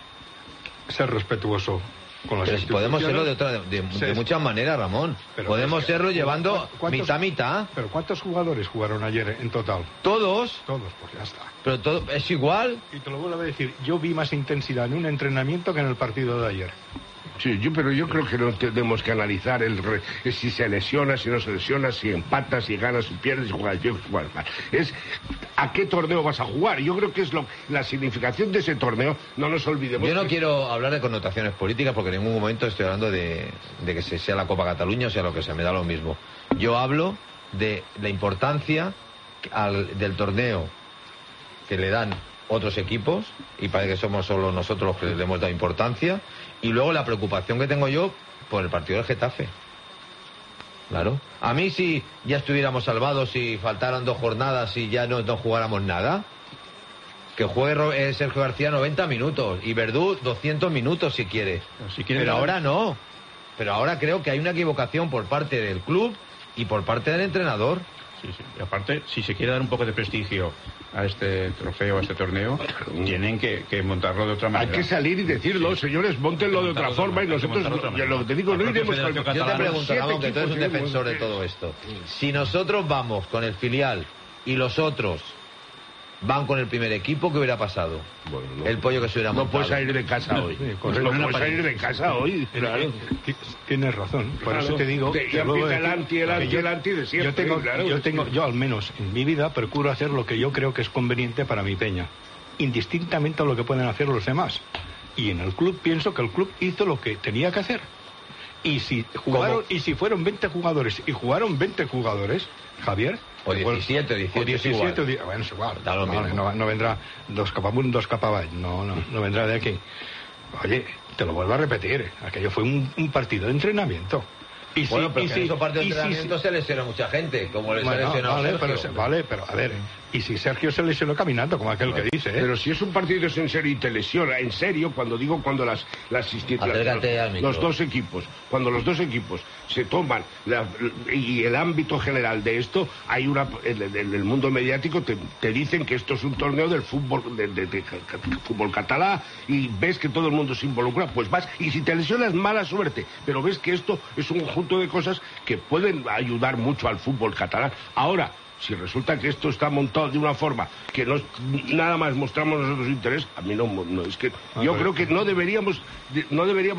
ser respetuoso con las Pero si podemos serlo de, otra, de, de- de Sí. muchas maneras, Ramón. Pero Podemos es que- serlo llevando ¿cuántos- mitad mitad. Pero ¿cuántos jugadores jugaron ayer en total? Todos, Todos, pues ya está. pero todo es igual. Y te lo vuelvo a decir, yo vi más intensidad en un entrenamiento que en el partido de ayer. Sí, yo, pero yo creo que no tenemos que analizar el re- si se lesiona, si no se lesiona, si empata, si gana, si pierde, si juega bien, si juega mal. Es a qué torneo vas a jugar. Yo creo que es lo, la significación de ese torneo. No nos olvidemos. Yo no que- quiero hablar de connotaciones políticas porque en ningún momento estoy hablando de, de que se- sea la Copa Cataluña o sea lo que sea, me da lo mismo. Yo hablo de la importancia al- del torneo que le dan otros equipos, y parece que somos solo nosotros los que le hemos dado importancia, y luego la preocupación que tengo yo por el partido del Getafe. Claro. A mí si ya estuviéramos salvados, si faltaran dos jornadas y ya no, no jugáramos nada, que juegue Ro- eh, Sergio García noventa minutos y Verdú doscientos minutos si quiere. Pero si quieren Pero ganar- ahora no. Pero ahora creo que hay una equivocación por parte del club y por parte del entrenador. Sí, sí. Y aparte, si se quiere dar un poco de prestigio a este trofeo, a este torneo, tienen que, que montarlo de otra Hay manera. que salir y decirlo, señores, montenlo de otra Montarlo de forma y otra- hay que nosotros, montarlo de otra yo lo manera. que te digo, La no propia iremos Federación con... Yo te Catalana, pregunto, siete Ramón, que tú eres un equipos, defensor de eh, todo esto. Si nosotros vamos con el filial y los otros van con el primer equipo, ¿qué hubiera pasado? Bueno, no. El pollo que se hubiera No montado. puedes salir de casa hoy. Sí, No correcto. puedes salir de casa hoy, claro. Ti- Tienes razón, por Claro. eso te digo... Te- te ya vuelvo a empieza el decir anti, el que anti, yo- el anti de siempre, Yo tengo, claro, yo, es tengo que- yo al menos en mi vida procuro hacer lo que yo creo que es conveniente para mi peña, indistintamente a lo que pueden hacer los demás. Y en el club pienso que el club hizo lo que tenía que hacer. Y si jugaron, y si fueron veinte jugadores y jugaron veinte jugadores, Javier... O te vuel- diecisiete, dieciocho, o diecisiete, es igual. o die- bueno, es igual. Da lo Vale, mismo. no, no vendrá dos capabunt, dos capaball. No, no, no vendrá de aquí. Oye, te lo vuelvo a repetir. Aquello fue un, un partido de entrenamiento. Y si- Bueno, pero y que si- en esos partidos de y si- entrenamiento se lesionó mucha gente, como les ha Bueno, lesionado vale, Sergio. pero, se- vale, pero a ver, y si Sergio se lesionó caminando, como aquel que dice, ¿eh? Pero si es un partido en serio y te lesiona, en serio, cuando digo cuando las, las instituciones, Acércate al los, micro. los dos equipos, cuando los dos equipos se toman la- y el ámbito general de esto, hay una, en el, en el mundo mediático te, te dicen que esto es un torneo del fútbol, de, de- de- de fútbol catalán y ves que todo el mundo se involucra, pues vas, y si te lesionas, mala suerte, pero ves que esto es un conjunto de cosas que pueden ayudar mucho al fútbol catalán. Ahora, si resulta que esto está montado de una forma que no nada más mostramos nosotros interés, a mí no, no es que yo creo que no deberíamos de- no deberíamos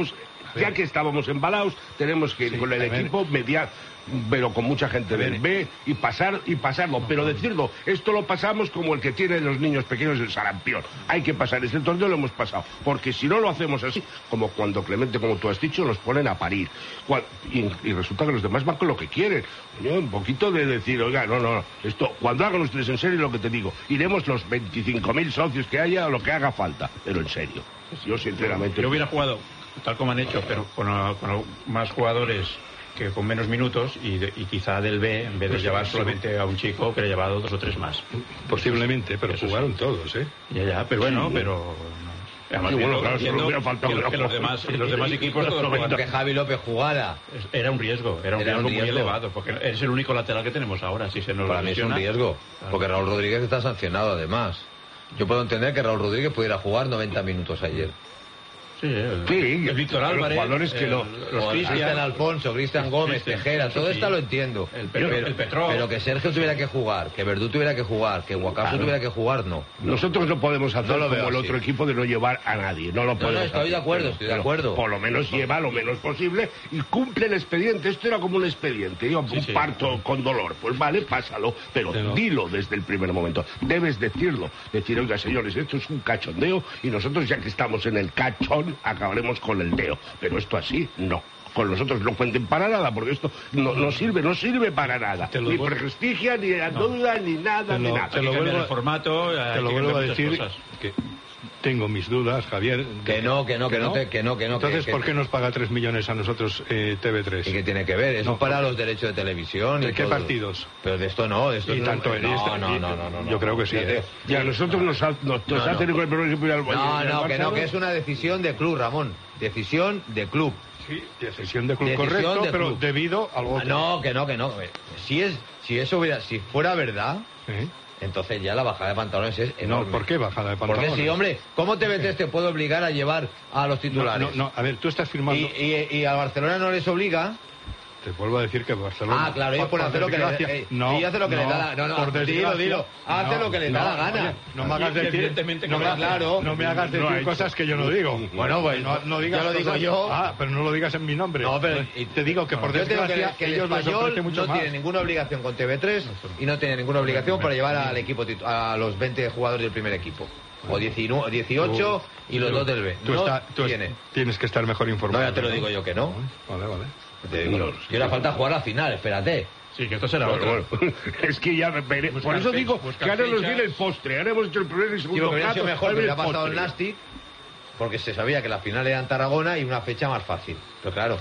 Ya que estábamos embalados, tenemos que ir Sí, con el a ver. equipo mediar, pero con mucha gente del B y pasar y pasarlo. Pero decirlo, esto lo pasamos como el que tienen los niños pequeños el sarampión. Hay que pasar, este torneo lo hemos pasado. Porque si no lo hacemos así, como cuando Clemente, como tú has dicho, nos ponen a parir. Cual- Y, y resulta que los demás van con lo que quieren. Coño, un poquito de decir, oiga, no, no, no, esto, cuando hagan ustedes en serio lo que te digo, iremos los veinticinco mil socios que haya o lo que haga falta. Pero en serio, yo sinceramente... Yo hubiera jugado tal como han hecho, pero con, uh, con más jugadores que con menos minutos y, de- y quizá del B, en vez de Pues llevar sí. solamente a un chico, que le llevado dos o tres más. Posiblemente, pero Eso sí. jugaron todos, ¿eh? Ya, ya, pero bueno, pero... no. Además, Sí, bueno, viendo- claro, solo viendo hubiera faltado que, que que no los demás, los demás equipos todos jugaban. Que Javi López jugara. Era un riesgo, era un Era un riesgo muy riesgo. elevado, porque es el único lateral que tenemos ahora. Si se nos Para mí es un lesiona- riesgo, Claro. porque Raúl Rodríguez está sancionado además. Yo puedo entender que Raúl Rodríguez pudiera jugar noventa minutos ayer. Sí, el, Sí, el Víctor los Álvarez, jugadores que el- no. los O Cristian, Cristian Alfonso, Cristian Gómez, Cristian, Tejera, eso todo sí. esto lo entiendo. El Pe- pero, el Petrov. pero que Sergio tuviera que jugar, que Verdú tuviera que jugar, que Guacaso Claro. tuviera que jugar, no. Nosotros no podemos hacer No lo veo como el así. otro equipo de no llevar a nadie. No lo No, podemos no, estoy hacer. de acuerdo, Pero- estoy de pero acuerdo. Por lo menos lleva lo menos posible y cumple el expediente. Esto era como un expediente. Yo un sí. parto con dolor. Pues vale, pásalo. Pero Pero- dilo desde el primer momento. Debes decirlo. Decir, oiga, señores, esto es un cachondeo y nosotros, ya que estamos en el cachón, acabaremos con el deo. Pero esto así, no. Con nosotros no cuenten para nada, porque esto no, no sirve, no sirve para nada. Te lo Ni vuelvo- prestigia, ni duda, ni nada, Te ni lo- nada. te Hay que lo cambiar vuelvo- el formato, hay Te que lo cambiar vuelvo a muchas decir cosas. que tengo mis dudas, Javier. Que no, que no, que no, te- que no, que no. Entonces, que- ¿por que- qué nos paga tres millones a nosotros eh, T V tres? ¿Y qué tiene que ver? Eso No, es para no. los derechos de televisión. ¿De y qué todo. partidos? Pero de esto no, de esto Y no. tanto en no, este- no, y- no, no, no, yo creo que sí, Ya te- ¿eh? Y a nosotros nos, ha- nos, nos No, hacen no. con el primer equipo y al- y No, al no, que no, Barça, que es una decisión de club, Ramón. Decisión de club. Sí, decisión de club Decisión correcto, de pero club. debido al Ah, otro. no, que no, que no. Si es, si eso hubiera, si fuera verdad, ¿Eh? entonces ya la bajada de pantalones es No, enorme. ¿por qué bajada de Porque pantalones? sí, hombre, ¿cómo T V tres te puede obligar a llevar a los No, titulares? no, no, a ver, tú estás firmando... Y, y, y a Barcelona no les obliga. Te vuelvo a decir que Barcelona... Ah, claro, ellos por- pueden por hacer lo que les desgracia- eh, No, ellos hacen lo que les no, da la no, no, por dilo, desgracia, dilo, hace no, lo que les no, da la gana. oye, no me hagas Y decir... evidentemente no que me, no. Claro. no me hagas No decir ha hecho. cosas que yo no digo. Bueno, pues, no, no digas ya lo digo cosas- yo. Ah, pero no lo digas en mi nombre. No, pero y- te digo que por Yo te digo que, desgracia que el ellos les español ofrecen mucho no más. tiene ninguna obligación con T V tres y no tiene ninguna obligación para llevar al equipo titu- a los veinte jugadores del primer equipo. O diecinueve, dieciocho y los Tú- dos del B. Tú, no está- tú tiene. tienes que estar mejor informado. No, ya te lo digo yo que no. Vale, vale. Te digo, y ahora falta jugar la final, espérate. Sí, que esto será Bueno, otro. bueno, es que ya me veré. Por Buscar eso fe- digo buscar que ahora nos fechas. viene el postre. Ahora hemos hecho el primer y Digo segundo que hubiera sido plato, mejor ahora que viene hubiera el pasado el postre. Nastic, porque se sabía que la final era en Tarragona y una fecha más fácil. Pero claro,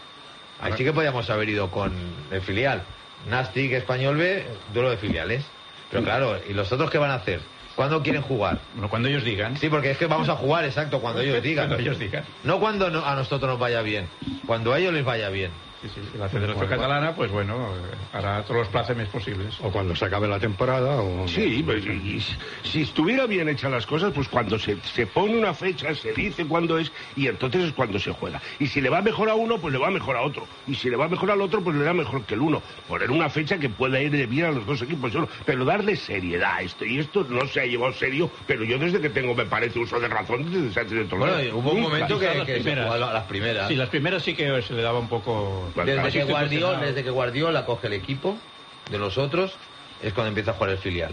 ahí sí que podíamos haber ido con el filial. Nastic, Español B, duelo de filiales. Pero claro, ¿y los otros qué van a hacer? ¿Cuándo quieren jugar? Bueno, cuando ellos digan. Sí, porque es que vamos a jugar, exacto, cuando ellos digan. Cuando ellos digan. No cuando no- a nosotros nos vaya bien, cuando a ellos les vaya bien. Sí, sí, la Federación Catalana, pues bueno, eh, hará todos los plácemes posibles. O cuando se acabe la temporada o... Sí, pues, y- y si estuviera bien hechas las cosas, pues cuando se, se pone una fecha, se dice cuándo es, y entonces es cuando se juega. Y si le va mejor a uno, pues le va mejor a otro. Y si le va mejor al otro, pues le da mejor que el uno. Poner una fecha que pueda ir de bien a los dos equipos solo, pero darle seriedad a esto. Y esto no se ha llevado serio, pero yo desde que tengo, me parece, uso de razón, desde Sánchez de Toledo. Bueno, y hubo un Nunca. momento que, Las que se primeras. jugaba las primeras. Sí, las primeras sí que se le daba un poco... Desde más que, Guardiola, institucional. desde que Guardiola coge el equipo de los otros, es cuando empieza a jugar el filial.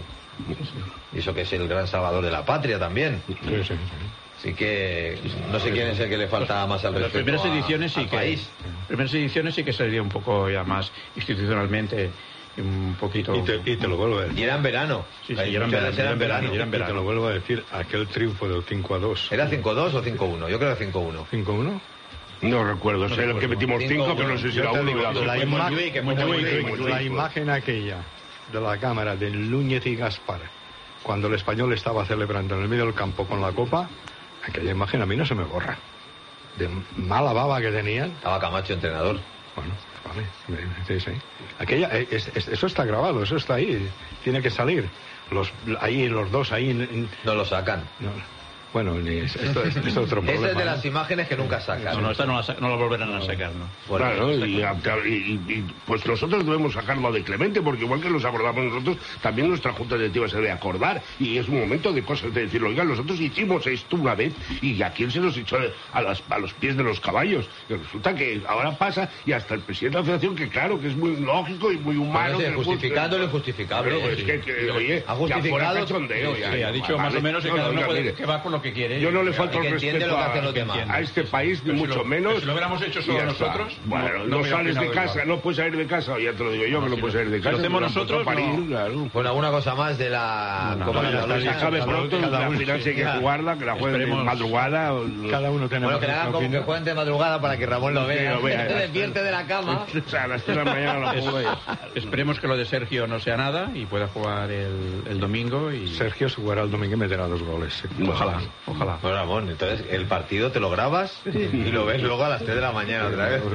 Y eso que es el gran salvador de la patria también. Sí, sí, sí. Así que no sé quién es el que le falta más al Las respeto primeras a- ediciones sí al que... país. primeras ediciones sí que se dio un poco ya más institucionalmente, un poquito... Y te, y te lo vuelvo a decir. Y era en verano. Sí, sí, Las y era en ediciones verano, eran en verano. y era en Y te verano. lo vuelvo a decir, aquel triunfo del cinco a dos. ¿Era cinco dos o cinco uno? Yo creo que cinco uno. ¿cinco uno? No recuerdo, sé lo que metimos Cinco, cinco, pero no sé si Yo era te uno digo, o era dos. la, Fue ima- Montjuic, fue la- Montjuic, la Montjuic. imagen aquella de la cámara de Núñez y Gaspar, cuando el español estaba celebrando en el medio del campo con la copa, aquella imagen a mí no se me borra. De mala baba que tenían. Estaba Camacho entrenador. Bueno, vale, sí, sí. Aquella, es- es- eso está grabado, eso está ahí, tiene que salir. Los, ahí, los dos ahí. en- en- No lo sacan. no. Bueno, es, esto es, es otro problema. Esa es de ¿no? las imágenes que nunca sacan. No, no, esta no la, no la volverán a sacar, ¿no? Claro, y, y, y pues nosotros debemos sacarlo de Clemente, porque igual que nos acordamos nosotros, también nuestra junta directiva se debe acordar, y es un momento de cosas de decirlo, oiga, nosotros hicimos esto una vez, y a quién se nos echó a, las, a los pies de los caballos, y resulta que ahora pasa, y hasta el presidente de la federación, que claro, que es muy lógico y muy humano. Bueno, sí, justificando lo injustificable. Pero, pues, sí. que, que, oye, ha justificado, ya cachondeo, sí, ya, sí, ha dicho vale, más o menos que no, cada uno oiga, puede, mire, que va con lo que quiere. yo no le falta el respeto a, a, a este país, ni pero mucho si lo, menos. Si lo hubiéramos hecho solo nosotros, bueno, no, no sales de casa, igual. No puedes salir de casa, ya te lo digo yo, no, que no si puedes salir de casa. Si lo hacemos nosotros, París, no. Claro. Bueno, alguna cosa más de la no, Copa no, de no, se acabe pronto, la final sí hay que jugarla, que la jueguen de madrugada. Cada uno tenemos. Bueno, que la hagan como que jueguen de madrugada para que Ramón lo vea. Se despierte de la cama. O sea, a las tres de la mañana lo puedo ver. Esperemos que lo de Sergio no sea nada y pueda jugar el, el domingo. Y Sergio se jugará el domingo y meterá dos goles. Ojalá, ojalá. Bueno, Ramón, entonces el partido te lo grabas y lo ves luego a las tres de la mañana otra vez.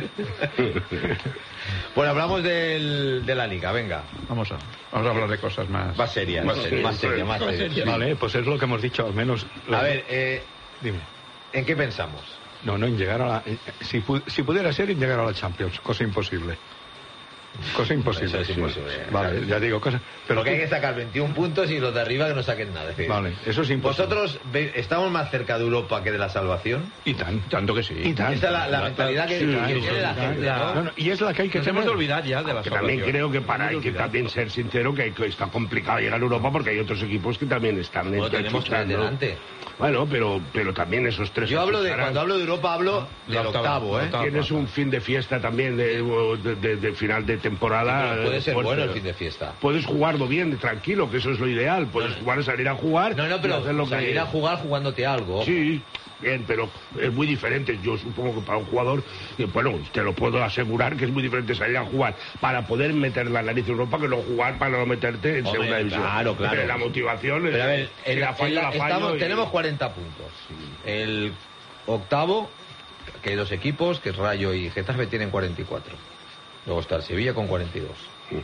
Bueno, hablamos del, de la Liga, venga. Vamos a, vamos a hablar de cosas más... Más serias. Más serias, más serias. Más serias. Vale, pues es lo que hemos dicho, al menos... A ver, eh, dime. ¿En qué pensamos? No, no, en llegar a la... Si, si pudiera ser, en llegar a la Champions, cosa imposible. Cosa imposible. Eso es sí. imposible. Vale, ya digo, cosa... Pero Pero que hay que sacar veintiún puntos y los de arriba que no saquen nada. Es decir, vale, eso es imposible. ¿Vosotros ve, estamos más cerca de Europa que de la salvación? Y tan, tanto que sí. Y tan. Esta es la, la mentalidad que, sí, que sí, tiene sí, la gente, la, ¿no? no, no, y es la que hay que Nos tener. hemos de olvidar ya de la Que salvación. también creo que para hay que también ser sincero que, hay, que está complicado llegar a Europa porque hay otros equipos que también están Bueno, tenemos tres delante. Bueno, pero pero también esos tres. Yo hablo de cuando hablo de Europa hablo La del octava, octavo, ¿eh? octava. Tienes un fin de fiesta también de, de, de, de final de temporada. Pero puede ser fuerte. bueno el fin de fiesta. Puedes jugarlo bien, tranquilo, que eso es lo ideal. Puedes jugar, salir a jugar. No, no, y hacer pero lo salir que... a jugar jugándote algo. Sí, bien, pero es muy diferente. Yo supongo que para un jugador, eh, bueno, te lo puedo asegurar que es muy diferente salir a jugar para poder meter la nariz en Europa que no jugar para no meterte en Hombre, segunda división. claro, claro. Pero la motivación es. Pero a ver, si el- la fallo, el- la fallo estamos- y- tenemos cuarenta puntos. El octavo, que hay dos equipos, que es Rayo y Getafe, tienen cuarenta y cuatro. Luego está el Sevilla con cuarenta y dos.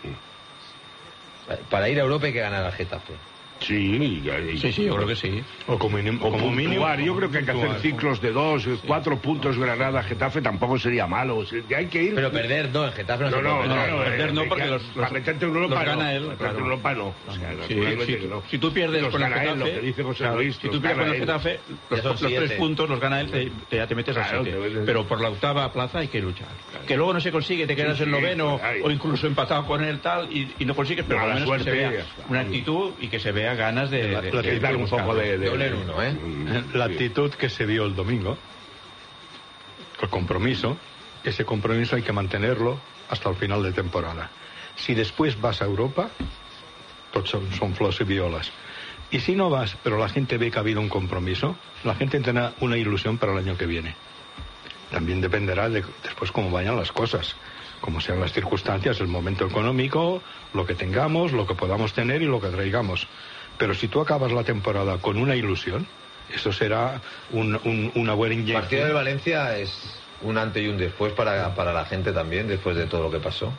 Para ir a Europa hay que ganar al Getafe. Sí, y- y- Sí, sí, yo creo que sí. O como mínimo. O como mínimo puntuar. Yo creo que hay que hacer puntuar. ciclos de dos, cuatro puntos Granada, Getafe tampoco sería malo. O sea, ya hay que ir. Pero perder no, en Getafe no, No, se no, puede no, perder. no, perder no, eh, porque ya, los- para los- meterte en Europa los gana no, él, meterte claro. en Europa no. O sea, Sí, naturalmente si, que no. si tú pierdes Los con el gana él, Getafe, lo que dice José claro, Luis, si tú los pierdes con gana el él. Getafe, los, Ya son los tres siete. puntos los gana él, te, te- ya te metes Claro, a te siete. metes- Pero por la octava plaza hay que luchar. Que luego no se consigue, te quedas Sí, en sí, noveno ay. o incluso empatado con él tal y, y no consigues, pero Mala al menos que se suerte, vea ya está. una actitud y que se vea ganas de, de, Lo que de- dar de un buscarlo. poco de, de- Doble en uno, ¿eh? La actitud que se vio el domingo, el compromiso, ese compromiso hay que mantenerlo hasta el final de temporada. Si después vas a Europa, tots son, son flors y violas. Y si no vas, pero la gente ve que ha habido un compromiso, la gente tendrá una ilusión para el año que viene. También dependerá de después cómo vayan las cosas, cómo sean las circunstancias, el momento económico, lo que tengamos, lo que podamos tener y lo que traigamos. Pero si tú acabas la temporada con una ilusión, eso será un, un, una buena El inyección. partido del Valencia es un antes y un después para, para la gente también, después de todo lo que pasó.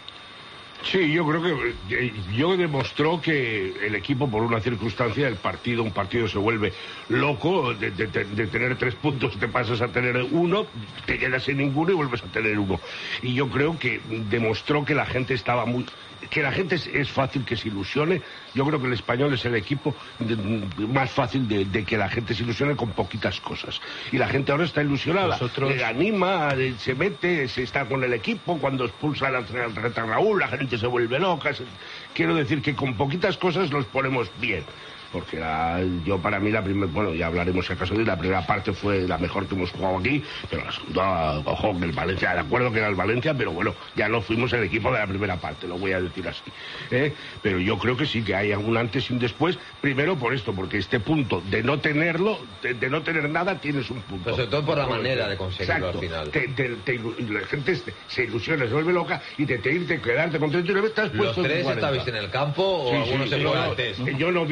Sí, yo creo que eh, yo demostró que el equipo por una circunstancia, el partido, un partido se vuelve loco, de, de- de- de tener tres puntos te pasas a tener uno, te quedas sin ninguno y vuelves a tener uno. Y yo creo que demostró que la gente estaba muy... que la gente es, es fácil que se ilusione. Yo creo que el Español es el equipo de- de- más fácil de, de que la gente se ilusione con poquitas cosas. Y la gente ahora está ilusionada. Nosotros- Le anima, eh, se mete, se está con el equipo. Cuando expulsa al Reta Raúl, la gente se vuelve loca. se- Quiero decir que con poquitas cosas nos ponemos bien. Porque la- yo para mí la primera, bueno, ya hablaremos si acaso de la primera parte fue la mejor que hemos jugado aquí, pero la segunda, ojo, que el Valencia, de acuerdo que era el Valencia, pero bueno, ya no fuimos el equipo de la primera parte, lo voy a decir así. ¿eh? Pero yo creo que sí que hay un antes y un después, primero por esto, porque este punto de no tenerlo, de, de no tener nada, tienes un punto. Pero sobre todo por la manera de conseguirlo Exacto. al final. Te- te- te ilu- la gente se, se ilusiona, se vuelve loca y te te irte, quedarte contento y una vez estás ¿Los puesto en tres cuarenta. estabais en el campo o Sí, alguno sí, se yo fue no- antes? Yo no vi el último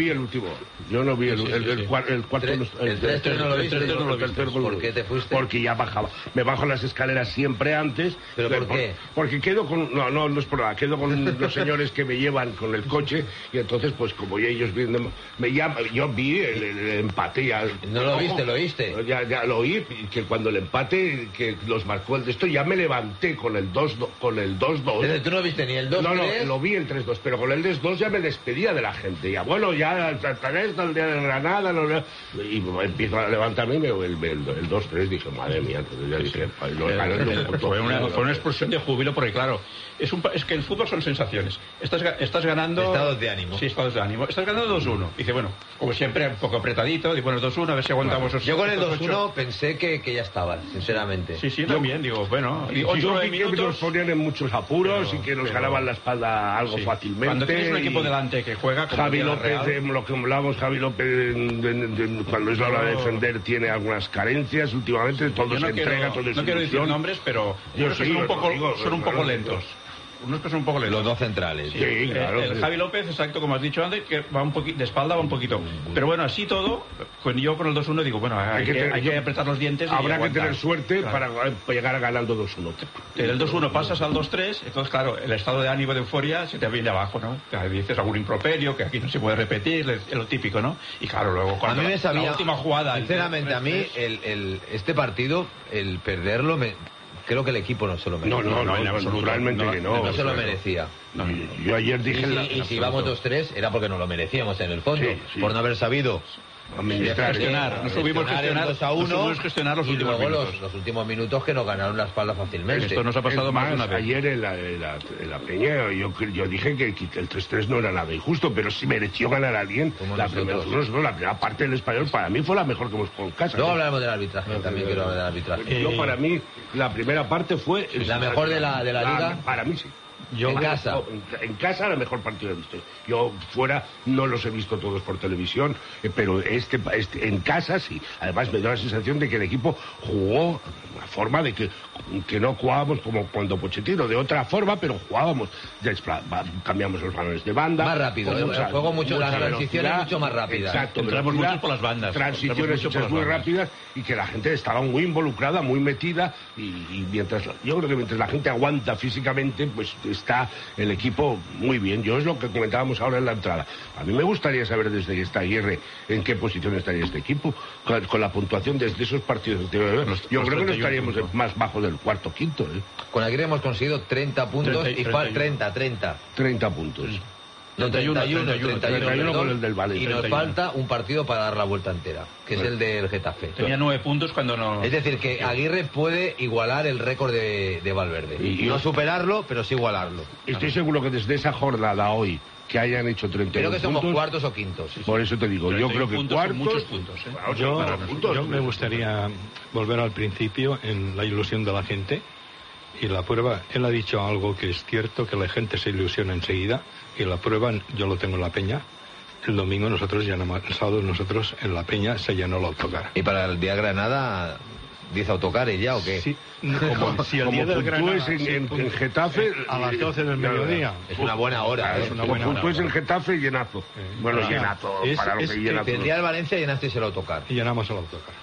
Yo no vi el, Sí, sí, el, el, sí. cuar- el cuarto... Tres- el tres tres no lo viste, el no lo tercero viste. no lo ¿Por vi. qué te fuiste? Porque ya bajaba. Me bajo las escaleras siempre antes. ¿Pero por qué? Porque quedo con... No, no, no es por nada. Quedo con los señores que me llevan con el coche y entonces, pues, como ellos viendo... Me llaman, yo vi el, el empate ya... ¿No lo Ojo, viste, lo oíste? Ya, ya lo oí, y que cuando el empate, que los marcó el de esto, ya me levanté con el dos con el dos dos. Pero tú no viste ni el dos No, no, tres. lo vi el tres dos, pero con el tres dos ya me despedía de la gente. Ya, bueno, ya hasta esto, el día de Granada, no, no. Y empiezo a levantarme y me veo el, el, el dos tres, dije, madre mía, entonces ya dije, "Ay, no, Eh, no, no, no, fue, una, no, fue una explosión de júbilo porque claro, es, un, pa- es que el fútbol son sensaciones. Estás, ga- estás ganando... Estados de ánimo. Sí, estados de ánimo. Estás ganando dos uno. Dice, bueno, como siempre, un poco apretadito. Digo, bueno, dos uno, a ver si aguantamos esos... Yo con el estos dos uno pensé que, que ya estaba, sinceramente. Sí, sí, también, digo, bueno... Y ocho, yo nueve vi que nos minutos... ponían en muchos apuros Pero- y que nos pero- ganaban la espalda algo Sí. fácilmente. Cuando tienes un y equipo delante que juega como Javi el López, Villarreal- de lo que hablábamos, Javi López, de- de- de- cuando es la hora de Yo- defender, tiene algunas carencias últimamente, todo Yo se no entrega, quiero, todo es no quiero decir ilusión. nombres, pero Yo unos que sí, son un yo poco, lo digo, son un claro, poco lo lentos. digo. Unos que son un poco lentos. Los dos centrales. Sí, Sí, claro, el, el sí. Javi López, exacto, como has dicho antes, que va un poquito, de espalda va un poquito. Pero bueno, así todo, con yo con el dos uno digo, bueno, hay, que, tener- hay que apretar los dientes y Habrá que aguantar. tener suerte Claro. para eh, llegar ganando dos uno. Del dos uno pasas al dos tres, entonces claro, el estado de ánimo de euforia se te viene abajo, ¿no? Que dices algún improperio, que aquí no se puede repetir, es lo típico, ¿no? Y claro, luego A cuando mí me la- sabía, la última jugada... el sinceramente, a mí tres tres, el, el, este partido, el perderlo, me, creo que el equipo no se lo merecía. No, no, no, en absoluto. naturalmente No, que no. No se lo claro. merecía. No, no, no. Yo, yo ayer Y dije... si, la- y si vamos dos tres era porque no lo merecíamos en el fondo, Sí, sí. por no haber sabido administrar, gestionar, ¿eh? no supimos gestionar, el dos a no uno, supimos gestionar los y últimos luego minutos. Los, los últimos minutos que nos ganaron la espalda fácilmente. Esto nos ha pasado Es más de más, una vez. ayer en la, en la, en la Peña yo, yo dije que el tres tres no era nada injusto, pero sí mereció ganar a alguien. Como La nosotros. primera, nosotros, la primera parte del Español para mí fue la mejor que hemos jugado en casa. Luego ¿eh? hablaremos del arbitraje, también quiero hablar del arbitraje. Yo para mí, la primera parte fue... La mejor de la- de la liga. Para mí sí. Yo en casa. En, en casa la mejor partido he visto. Yo fuera no los he visto todos por televisión, eh, pero este, este en casa sí. Además me da la sensación de que el equipo jugó de una forma de que, que no jugábamos como cuando Pochettino, de otra forma, pero jugábamos. Despla- va- cambiamos los balones de banda. Más rápido, con el mucha- juego mucho- mucha las transiciones velocidad. mucho más rápidas. Exacto. Entramos velocidad, mucho por las bandas, Transiciones entramos mucho por hechas las muy bandas. rápidas y que la gente estaba muy involucrada, muy metida y, y mientras yo creo que mientras la gente aguanta físicamente, pues está el equipo muy bien. Yo es lo que comentábamos ahora en la entrada. A mí me gustaría saber desde que está Aguirre en qué posición estaría este equipo con, con la puntuación desde esos partidos. Yo Los- creo los que no treinta y uno estaríamos puntos. más bajo del cuarto quinto, ¿eh? Con Aguirre hemos conseguido treinta puntos treinta y- y fal- treinta, treinta. treinta puntos. No, treinta y uno, treinta y uno, treinta y uno con perdón. el del Valencia. Y nos treinta y uno. falta un partido para dar la vuelta entera, que es el del Getafe. Tenía nueve puntos cuando no... Es decir, que Aguirre puede igualar el récord de, de Valverde. Y- y- no superarlo, pero sí igualarlo. Estoy seguro que desde esa jornada hoy que hayan hecho treinta y Creo uno que somos puntos, cuartos o quintos. por eso te digo, yo treinta y creo uno que puntos son cuartos... muchos puntos, ¿eh? Claro, Yo, para nosotros, yo me gustaría volver al principio en la ilusión de la gente. Y la prueba, él ha dicho algo que es cierto, que la gente se ilusiona enseguida. Y la prueba, yo lo tengo en la Peña. El domingo nosotros llenamos, el sábado nosotros en la Peña se llenó el autocar. Y para el día de Granada, diez autocares ya o qué? Sí, como si el Como día del puntúes Granada, en, sí, en- punto- en Getafe... a las doce del ya, ya. mediodía. Es una buena hora, ¿eh? Es una Como buena hora. puntúes en Getafe, llenazo. Bueno, Ah, llenazo, es- para lo es que que llena Si el todo. día del Valencia llenasteis el autocar. Y llenamos el autocar.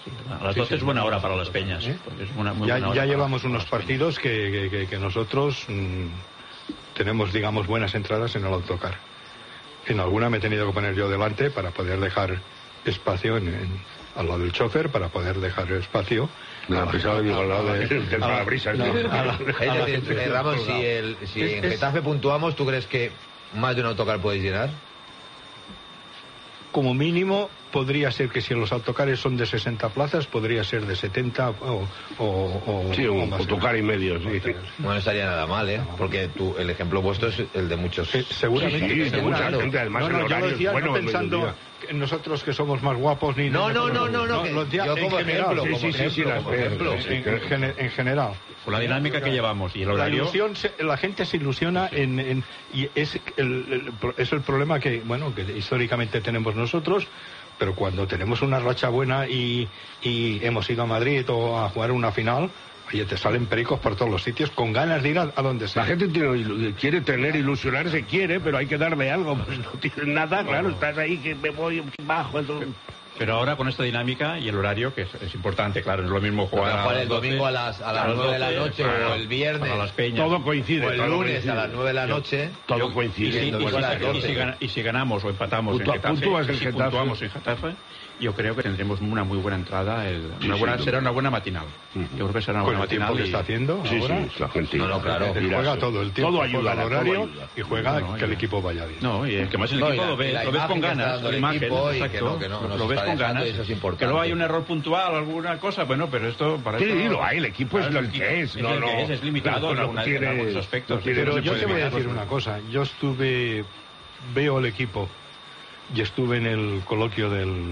A las doce es buena hora para las peñas. ¿Eh? Porque es una muy Ya, buena hora ya para- llevamos para unos las peñas. partidos que, que- que- que nosotros mm, tenemos, digamos, buenas entradas en el autocar. En alguna me he tenido que poner yo delante para poder dejar espacio en, en- al lado del chofer, para poder dejar espacio. No, a la- pensaba que iba al lado a la- de- del a la- parabrisas, no, ¿no? a la- a Es la decir, gente eh, que Ramón, está si, colgado. el, si Es- en es- Getafe puntuamos, ¿tú crees que más de un autocar podéis llenar? Como mínimo, podría ser que si los autocares son de sesenta plazas, podría ser de setenta o, o, o- Sí, o un más. autocar y medio, sí. No estaría nada mal, ¿eh? Porque tú, el ejemplo vuestro es el de muchos. Eh, seguramente, Sí, sí, que de mucha seguramente. gente, además, no, el no, yo horario lo es decía bueno, no al pensando mediodía. que nosotros que somos más guapos ni No, ni- no, no, no, no, que lo decía yo en como general, ejemplo, sí, como sí, sí, sí, ejemplo, las- como ejemplo. en, en gene- en general. Por la dinámica que llevamos y el La horario... ilusión, se- la gente se ilusiona en, en- y es el, el- es el problema que, bueno, que históricamente tenemos nosotros, pero cuando tenemos una racha buena y, y hemos ido a Madrid o a jugar una final, oye, te salen pericos por todos los sitios con ganas de ir a, a donde sea. La gente tiene, quiere tener, ilusionarse, quiere, pero hay que darle algo. Pues no tienes nada, claro, estás ahí que me voy bajo. Entonces... Pero ahora con esta dinámica y el horario, que es, es importante, claro, no es lo mismo jugar, jugar a el domingo a las, a las nueve de la noche, claro, o el viernes, a las Peñas, todo coincide, o el todo lunes coincide. a las nueve de la noche, todo yo, coincide. Y, y, y, y, si, y si ganamos o empatamos Puntua, en Getafe, puntúas el si Getafe. puntuamos en Getafe, yo creo que tendremos una muy buena entrada, el, Sí, una buena, sí, será no. una buena matinal. Uh-huh. Yo creo que será una Con buena el tiempo matinal. que y... está haciendo Sí, ahora, sí, la gente. No, no, claro. él Mira, juega todo el tiempo, todo juega ayuda, al todo horario ayuda. y juega No, no, que ya. el equipo vaya bien. No, y que más el No, equipo y la- lo, ve, la lo ves con imagen que está ganas, dando la el imagen, equipo y que exacto, no- que no- no lo se ves está con dejando ganas. y eso es importante. Que luego hay un error puntual, alguna cosa, bueno, pero esto para Sí, eso... lo hay, el equipo es lo que es. Es No, el no, que es, es limitado en, no alguna- en tiene- algunos aspectos. no tiene- Pero no se yo puede te voy a mirar. decir una cosa. Yo estuve, veo el equipo y estuve en el coloquio del...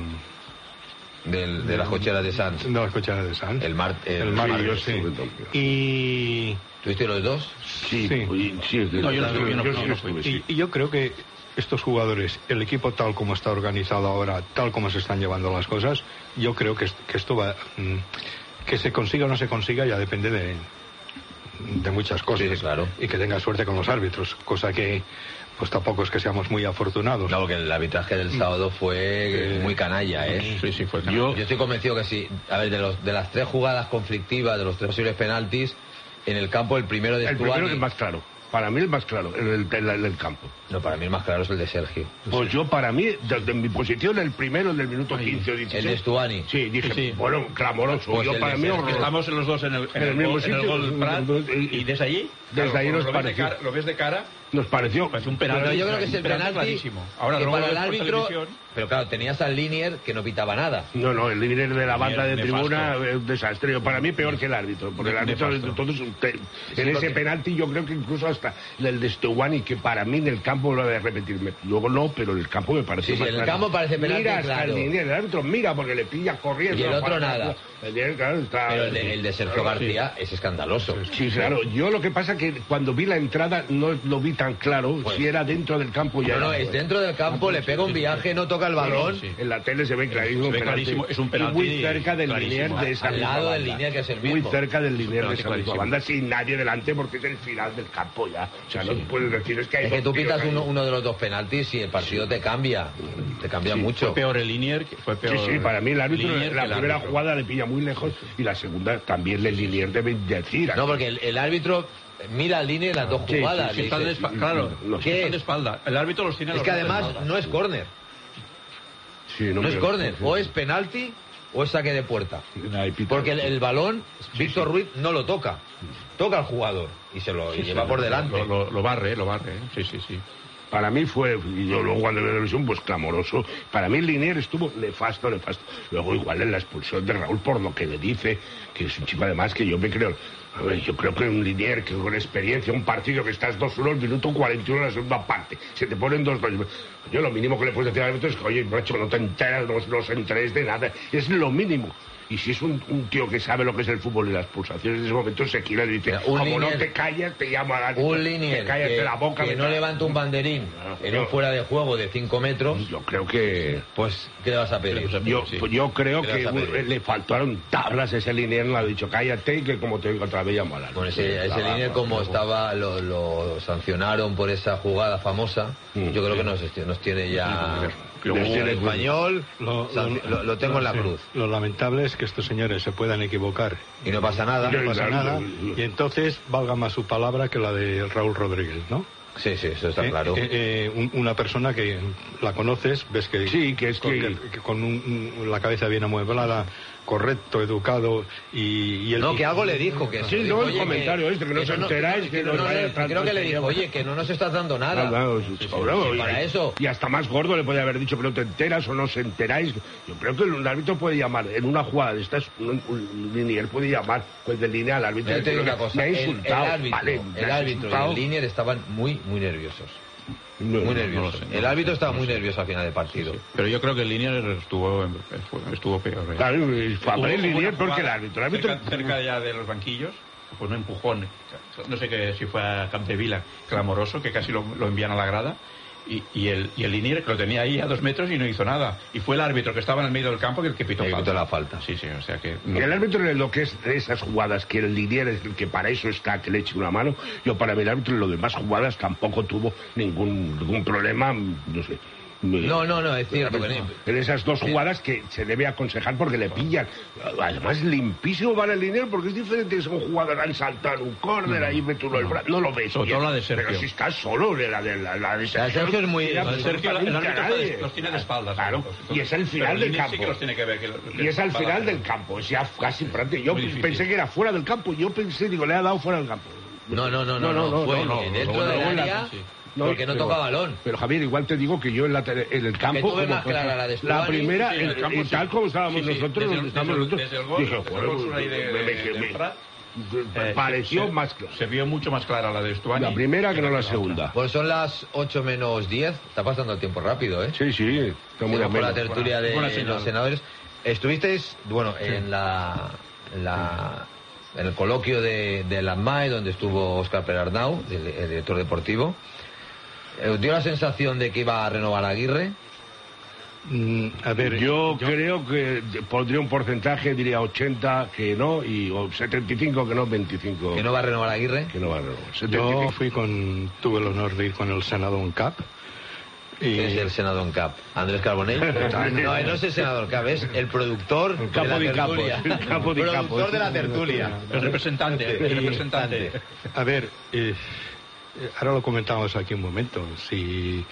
del, de las cocheras de Sanz. De las cocheras de Sanz. El, mar, el, El martes, martes, sí. sí. Y... ¿Tuviste los dos? Sí, Sí. sí, sí, No, yo no estuve, yo no- yo no, sí no estuve, fui. sí. Y, y yo creo que estos jugadores, el equipo tal como está organizado ahora, tal como se están llevando las cosas, yo creo que, est- que esto va... mm, que se consiga o no se consiga ya depende de, de muchas cosas. Sí, claro. Y que tenga suerte con los árbitros, cosa que pues tampoco es que seamos muy afortunados. No, porque el arbitraje del sábado fue muy canalla, ¿eh? Sí, sí, fue Yo, yo estoy convencido que sí. A ver, de, los, de las tres jugadas conflictivas, de los tres posibles penaltis, en el campo el primero de El Stuani... primero es el más claro. Para mí el más claro, el, el, el- el del campo. No, para mí el más claro es el de Sergio. Pues yo, para mí, desde mi posición, el primero, el del minuto quince o dieciséis. El de Stuani. Sí, dije, Sí, sí. bueno, clamoroso. Pues yo, el para de mí, Sergio. horroroso. Estamos los dos en el, en En el el mismo gol, en el sitio. gol Prat, Y- y desde allí, Desde claro, ahí nos lo, ves de pareció. cara, lo ves de cara, Nos pareció. parece un penalti. Pero yo creo que es el penalti clarísimo. Ahora que luego para lo el ves por árbitro... televisión. Pero claro, tenías al Linier que no pitaba nada. No, no, el líder de la banda de Nefasto. tribuna es un desastre. Para mí peor que el árbitro. Porque el árbitro Nefasto. todo es un te- En ese porque- penalti yo creo que incluso hasta el de Stuani, que para mí en el campo lo de repetirme. Luego no, pero en el campo me pareció Sí, sí, más en el claro. campo parece penalti, Mira hasta claro. el líder, el árbitro mira porque le pilla corriendo. Y el la otro falta. nada. El líder, claro, está... Pero el de, el de Sergio García es escandaloso. Sí, claro. Yo lo que pasa que cuando vi la entrada no lo vi tan claro Pues- si era dentro del campo ya. No, no, era es fuera. dentro del campo, le pega un viaje, no toca el balón. Sí. En la tele se ve clarísimo. Se ve penalti. clarísimo, es un Y penalti muy cerca del clarísimo. linier de esa Al misma lado del banda. linier, que es el Muy mismo. cerca del linier de penalti esa misma clarísimo. banda, sin nadie delante porque es el final del campo ya. O sea, no puedes decir, es que hay Es que dos tú tíos pitas ahí. uno, uno de los dos penaltis y el partido te cambia. Te cambia mucho. Fue peor el Linier, que fue peor. Sí, sí, para mí el árbitro, Linier la que el primera árbitro. jugada le pilla muy lejos y la segunda también el linier debe decir. No, porque el, el árbitro mira al Linier en las dos Sí, jugadas. sí, Sí, le están de dice, espa- claro, No, que ¿qué están es? de espalda. El árbitro los tiene a es los que dos de además espalda. no es córner. Sí, No es pero- córner. O es penalti o es saque de puerta. Ahí pita. Porque el, el balón, Víctor Ruiz no lo toca. Toca al jugador y se lo y lleva por delante. Lo, lo, lo barre, lo barre. ¿eh? Sí, sí, sí. Para mí fue, y yo luego cuando vi la televisión, pues clamoroso. Para mí el Linier estuvo nefasto, nefasto. Luego igual en la expulsión de Raúl por lo que le dice, que es un chico además que yo me creo... A ver, yo creo que un Linier que con experiencia, un partido que estás dos uno, el minuto cuarenta y uno de la segunda parte, se te ponen dos dos. Yo lo mínimo que le puedes decir al árbitro es que, oye, macho, no te enteras, no, no os enteréis de nada. Es lo mínimo. Y si es un, un tío que sabe lo que es el fútbol y las pulsaciones, en ese momento se gira y dice, Un como no Linier- te callas, te llamo al árbitro. Un Linier Te cállate que, la boca. que me no cago". levanta un banderín en un fuera de juego de cinco metros, Yo creo que... pues ¿qué le vas a pedir? Yo, Sí. pues yo creo ¿Qué que le vas a pedir? un- le faltaron tablas a ese Linier, no le ha dicho cállate y que como te digo otra vez llamo al árbitro. Bueno, ese, ese Ah, Linier bueno, como luego- estaba, lo, lo sancionaron por esa jugada famosa, Mm, yo creo sí. que nos, nos tiene ya... Luego Nos tiene el- español, Lo, sanci- lo- lo tengo en la sí. cruz. Lo lamentable es que estos señores se puedan equivocar. Y no pasa nada. Sí, No pasa claro, nada. lo- Y entonces valga más su palabra que la de Raúl Rodríguez, ¿no? Sí, sí, eso está Eh, claro. eh, eh, un- una persona que la conoces, ves que, Sí, que es con, que- que con un- un- la cabeza bien amueblada, correcto, educado y, y el No, que algo le dijo, que Sí, dijo, no, el oye, comentario este, que no eso os enteráis, que no, nos no, vaya no, tanto creo que le este dijo, día. oye, que no nos estás dando nada. Ah, claro, sí, Sí, sí, cabrón, sí, y- para eso. Y hasta más gordo le podía haber dicho que no te enteras o no os enteráis. Yo creo que el árbitro puede llamar en una jugada de estas, un, un Linier puede llamar pues de línea al árbitro. Yo te digo y una decirle, cosa, me ha el, el insultado, árbitro, vale, me el has árbitro y insultado. el Linier estaban muy, muy nerviosos. No, Muy no, nerviosos. no lo sé, no el lo árbitro sé, estaba no muy lo sé. nervioso al final del partido. Pero yo creo que el Linier estuvo, estuvo peor. ¿eh? Claro, y para mí el Hubo- hubo Linier una peor que el jugada árbitro. El árbitro cerca, cerca ya de los banquillos, pues un empujón, no sé que, si fue a Capdevila, clamoroso, que casi lo, lo envían a la grada. Y, y, el, y el linier que lo tenía ahí a dos metros y no hizo nada. Y fue el árbitro que estaba en el medio del campo que el que pitó falta. la falta. Sí, sí, o sea que... No. El árbitro es lo que es de esas jugadas, que el linier es el que para eso está, que le eche una mano. Yo para mí el árbitro en lo demás jugadas tampoco tuvo ningún, ningún problema, no sé. No, no, no, es cierto. En esas dos jugadas que se debe aconsejar porque le pillan. Además, limpísimo para el dinero porque es diferente. Son jugadas al saltar un córner, ahí metes uno el brazo. No lo ves. Sobre todo la de Sergio. Pero si estás solo, la de, la, la de Sergio. La Sergio es muy. La de Sergio, el árbitro los tiene de espaldas. Claro, y es al final del campo. Sí que los tiene que ver, que, que y es al final del campo. Es ya casi prácticamente. Yo pensé que era fuera del campo. Yo pensé, digo, le ha dado fuera del campo. No, no, no, no, no. Fue dentro del área. No, porque no pero, toca balón. Pero Javier, igual te digo que yo en, la, en el campo... Que tuve más clara la de Stuani, la primera, sí, sí, en el campo, en, sí. tal como estábamos sí, sí. nosotros, Desde, estamos desde, nosotros, desde el gol, dije, desde bueno, el gol ahí de, me, me, de, me, de eh, pareció se, más clara. Se vio mucho más clara la de Stuani. La primera que no la, la segunda. Pues son las ocho menos diez. Está pasando el tiempo rápido, ¿eh? Sí, sí. Está muy con la tertulia de buena los senadores. Estuvisteis, bueno, sí. en la... En la en el coloquio de, de la M A E, donde estuvo Óscar Perarnau, el, el director deportivo. ¿Os dio la sensación de que iba a renovar a Aguirre? Mm, a ver, yo, yo creo que pondría un porcentaje, diría ochenta que no, y o setenta y cinco que no, veinticinco. ¿Que no va a renovar a Aguirre? Que no va a renovar. setenta y cinco. Yo fui con, tuve el honor de ir con el senador en cap. Y... ¿Quién es el senador en cap? ¿Andrés Carbonell? No, no es el senador en cap, es el productor el capo de la tertulia. Capos, el capo de productor capos. de la tertulia. El representante, el representante. A ver, eh, ahora lo comentábamos aquí un momento. Si,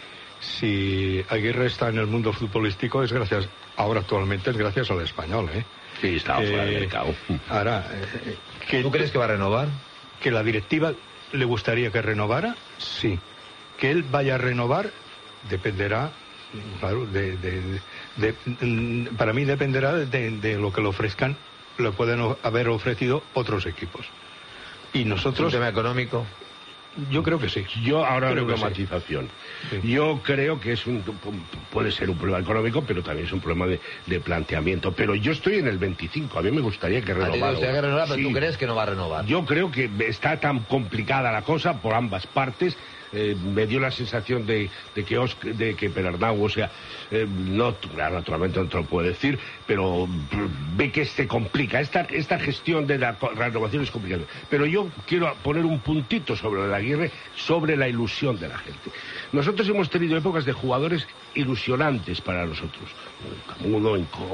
si Aguirre está en el mundo futbolístico es gracias, ahora actualmente es gracias al Español, ¿eh? Sí, está eh, fuera del mercado. Ahora, eh, que, ¿tú crees que va a renovar? Que la directiva le gustaría que renovara, sí. Que él vaya a renovar dependerá, claro, de, de, de, de, para mí dependerá de, de lo que le ofrezcan, le pueden haber ofrecido otros equipos. Y nosotros... ¿Un tema económico? Yo creo que sí. Yo ahora creo una sí. matización. Sí. Yo creo que es un puede ser un problema económico, pero también es un problema de, de planteamiento. Pero yo estoy en el veinticinco. A mí me gustaría que renovara. A ti te gustaría que renovara, pero sí. ¿Tú crees que no va a renovar? Yo creo que está tan complicada la cosa por ambas partes. Eh, me dio la sensación de, de que Oscar, de que Perarnau, o sea, eh, no, naturalmente no te lo puedo decir, pero ve que se complica. Esta, esta gestión de la renovación es complicada. Pero yo quiero poner un puntito sobre el Aguirre, sobre la ilusión de la gente. Nosotros hemos tenido épocas de jugadores ilusionantes para nosotros. Camudo,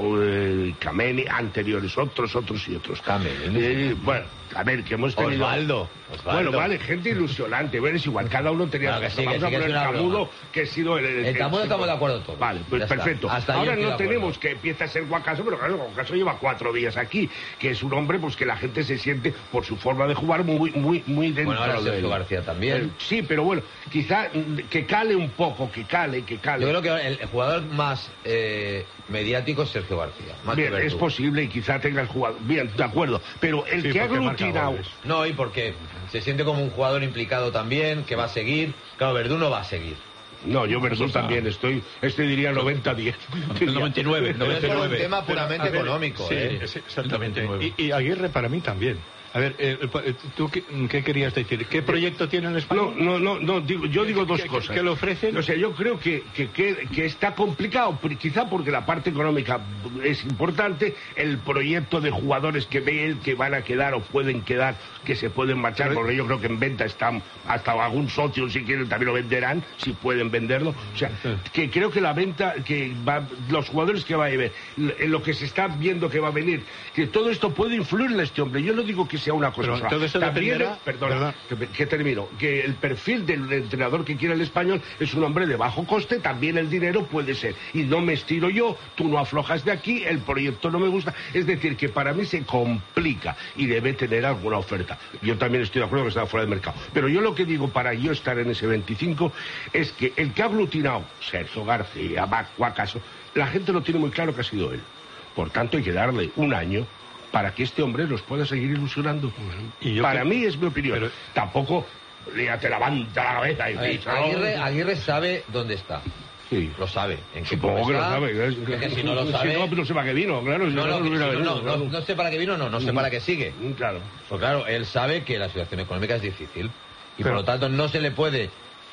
Kameni, anteriores, otros, otros y otros. Kameni. Eh, bueno, a ver, que hemos tenido... Osvaldo. Osvaldo. Bueno, vale, gente ilusionante. Bueno, es igual, cada uno tenía... Claro que sí, vamos que a sí, poner que es una Camudo, broma. que ha sido el... El, el Camudo estamos de acuerdo todos. Vale, pues ya perfecto. Hasta ahora no tenemos que empiece a ser Guacaso, pero claro, Guacaso lleva cuatro días aquí, que es un hombre pues que la gente se siente, por su forma de jugar, muy muy muy dentro bueno, ahora de Sergio él. García también. Eh, sí, pero bueno, quizá que cale un poco, que cale, que cale. Yo creo que el, el jugador más eh, mediático es Sergio García. Más Bien, es posible y quizá tenga el jugador. Bien, de acuerdo. Pero el sí, que ha aglutinado. No, y porque se siente como un jugador implicado también, que va a seguir. Claro, Verdú no va a seguir. No, yo Verdú también estoy, este diría noventa diez. noventa y nueve, noventa y nueve. Es un tema puramente ver, económico. Sí, ¿eh? exactamente. Y, y Aguirre para mí también. A ver, eh, ¿tú qué, qué querías decir? ¿Qué proyecto tiene el español? No, no, no, no digo, yo digo dos ¿Qué, cosas. ¿Qué le ofrecen? O sea, yo creo que, que, que, que está complicado, quizá porque la parte económica es importante, el proyecto de jugadores que ve él que van a quedar o pueden quedar, que se pueden marchar, porque yo creo que en venta están, hasta algún socio si quieren también lo venderán, si pueden venderlo. O sea, que creo que la venta, que va, los jugadores que va a ver, en lo que se está viendo que va a venir, que todo esto puede influir en este hombre. Yo no digo que sea una cosa pero todo eso también, dependerá, perdona, que, que termino, que el perfil del entrenador que quiere el español es un hombre de bajo coste, también el dinero puede ser, y no me estiro yo, tú no aflojas de aquí, el proyecto no me gusta, es decir, que para mí se complica y debe tener alguna oferta. Yo también estoy de acuerdo que está fuera del mercado, pero yo lo que digo para yo estar en ese veinticinco es que el que ha aglutinado Sergio García, Guacaso, la gente lo tiene muy claro que ha sido él, por tanto hay que darle un año para que este hombre nos pueda seguir ilusionando. Bueno, y para que... mí es mi opinión. Pero... Tampoco le te levanta la cabeza y Ay, Aguirre, Aguirre sabe dónde está. Sí. Lo sabe. ¿En qué Supongo que lo está? sabe. Es que si no lo sabe... Si no, no sé para qué vino, claro. Si no, no, no, no, no, venido, no, no, no sé para qué vino, no, no sé para qué sigue. Claro. Pues claro, él sabe que la situación económica es difícil. Y pero... por lo tanto no se le puede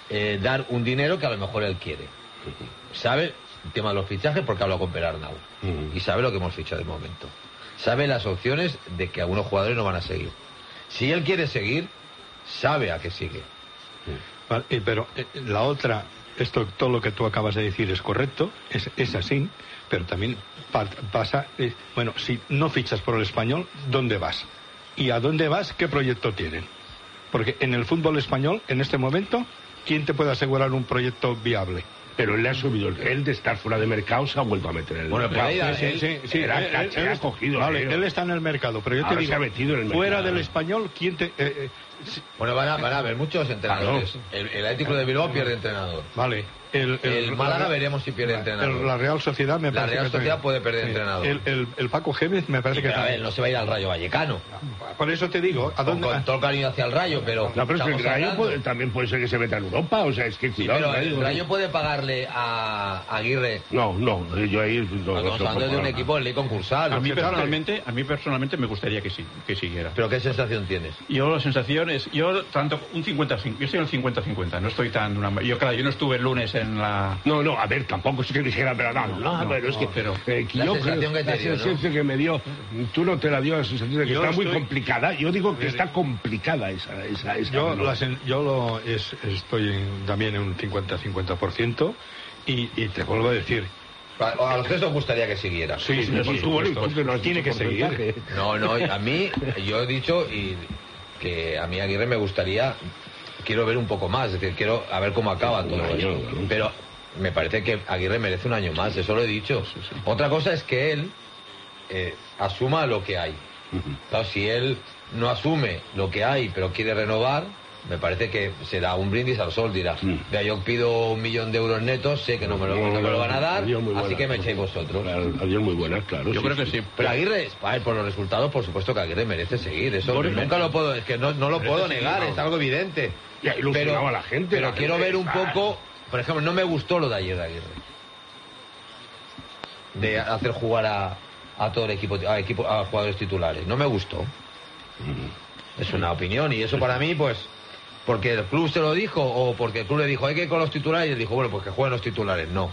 eh, dar un dinero que a lo mejor él quiere. Sabe el tema de los fichajes porque habla con Perarnau. Uh-huh. Y sabe lo que hemos fichado de momento. Sabe las opciones de que algunos jugadores no van a seguir. Si él quiere seguir, sabe a qué sigue. Vale, pero eh, la otra, esto, todo lo que tú acabas de decir es correcto, es, es así, pero también pa pasa, eh, bueno, si no fichas por el Español, ¿dónde vas? ¿Y a dónde vas? ¿Qué proyecto tienen? Porque en el fútbol español, en este momento, ¿quién te puede asegurar un proyecto viable? Pero él le ha subido, él de estar fuera de mercado se ha vuelto a meter en el bueno, mercado. Pero sí, sí, sí, era, él, era, él, era él, cogido. Vale, creo. él está en el mercado, pero yo Ahora te digo, se ha metido en el fuera mercado. del Español, ¿quién te...? Eh, eh, si... Bueno, van a, van a haber muchos entrenadores. Claro. El, el Atlético de Bilbao pierde entrenador. Vale. El, el, el Málaga veremos si pierde entrenador. El, la Real Sociedad me la parece Real que Sociedad también. puede perder sí. entrenador. El, el, el Paco Gémez me parece sí, que pero, a ver, no se va a ir al Rayo Vallecano. Por eso te digo, ¿a dónde? Con, con todo el cariño hacia el Rayo, pero... No, pero es que el Rayo puede, también puede ser que se meta en Europa, o sea, es que... Sí, pero el Rayo puede pagarle a, a Aguirre... No, no, yo ahí... No, Estamos hablando de un equipo en ley concursal. A mí, personalmente, a mí personalmente me gustaría que sí, que siguiera. ¿Pero qué sensación tienes? Yo la sensación es... Yo tanto un cincuenta cincuenta, yo estoy en el cincuenta cincuenta, no estoy tan... Una, yo, claro, yo no estuve el lunes en la... No, no, a ver, tampoco es que dijera, pero no, no, no pero es que... Pero, eh, la yo sensación creo, que te la dio, sensación ¿no? que me dio, tú no te la dio la sensación de que yo está estoy... muy complicada. Yo digo que está complicada esa... esa, esa yo no. la sen... yo lo es, estoy también en un cincuenta cincuenta por ciento y, y te vuelvo a decir... A los tres os gustaría que siguiera. Sí, sí, sí, por supuesto. No tiene que seguir. No, no, a mí, yo he dicho y que a mí Aguirre me gustaría, quiero ver un poco más, es decir, quiero a ver cómo acaba todo esto. Pero me parece que Aguirre merece un año más, eso lo he dicho. Otra cosa es que él eh, asuma lo que hay. Claro, si él no asume lo que hay, pero quiere renovar, me parece que será un brindis al sol, dirá. Mm. Vea, yo pido un millón de euros netos, sé que no me lo, no me lo van a dar, así que me echéis vosotros. Adiós muy buenas, claro. Yo sí, creo que sí. Pero Aguirre, a ver, por los resultados, por supuesto que Aguirre merece seguir. Eso bueno, nunca lo puedo, es que no, no lo puedo negar, sí, no. Es algo evidente. Y ha ilusionado pero, a la gente. Pero la quiero gente ver un está... poco, por ejemplo, no me gustó lo de ayer de Aguirre. De hacer jugar a, a todo el equipo, a, equipo, a jugadores titulares. No me gustó. Mm. Es una opinión y eso para mí, pues... Porque el club se lo dijo o porque el club le dijo hay que ir con los titulares y él dijo, bueno, pues que jueguen los titulares. No.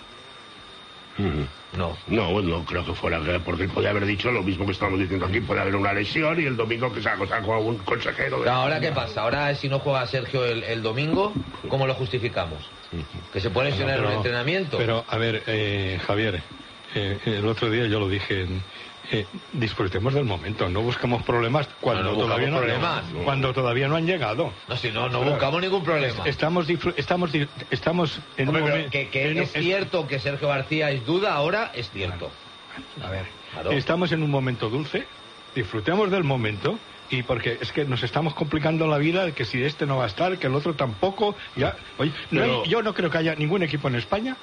Mm. No. No, no creo que fuera, porque él podía haber dicho lo mismo que estamos diciendo aquí, puede haber una lesión y el domingo que se ha jugado un consejero. De... Ahora, ¿qué pasa? Ahora, si no juega Sergio el, el domingo, ¿cómo lo justificamos? Que se puede lesionar en el entrenamiento. Pero, a ver, eh, Javier, eh, el otro día yo lo dije... En... Eh, disfrutemos del momento, no buscamos problemas cuando, no, no todavía, no, problemas. No, cuando todavía no han llegado. No, si no, no buscamos ningún problema. Estamos estamos estamos en Hombre, un momento que, que en, es es, cierto que Sergio García es duda, ahora es cierto. A ver, claro. Estamos en un momento dulce, disfrutemos del momento. Y porque es que nos estamos complicando la vida, que si este no va a estar, que el otro tampoco. Ya, oye, no Pero... hay, yo no creo que haya ningún equipo en España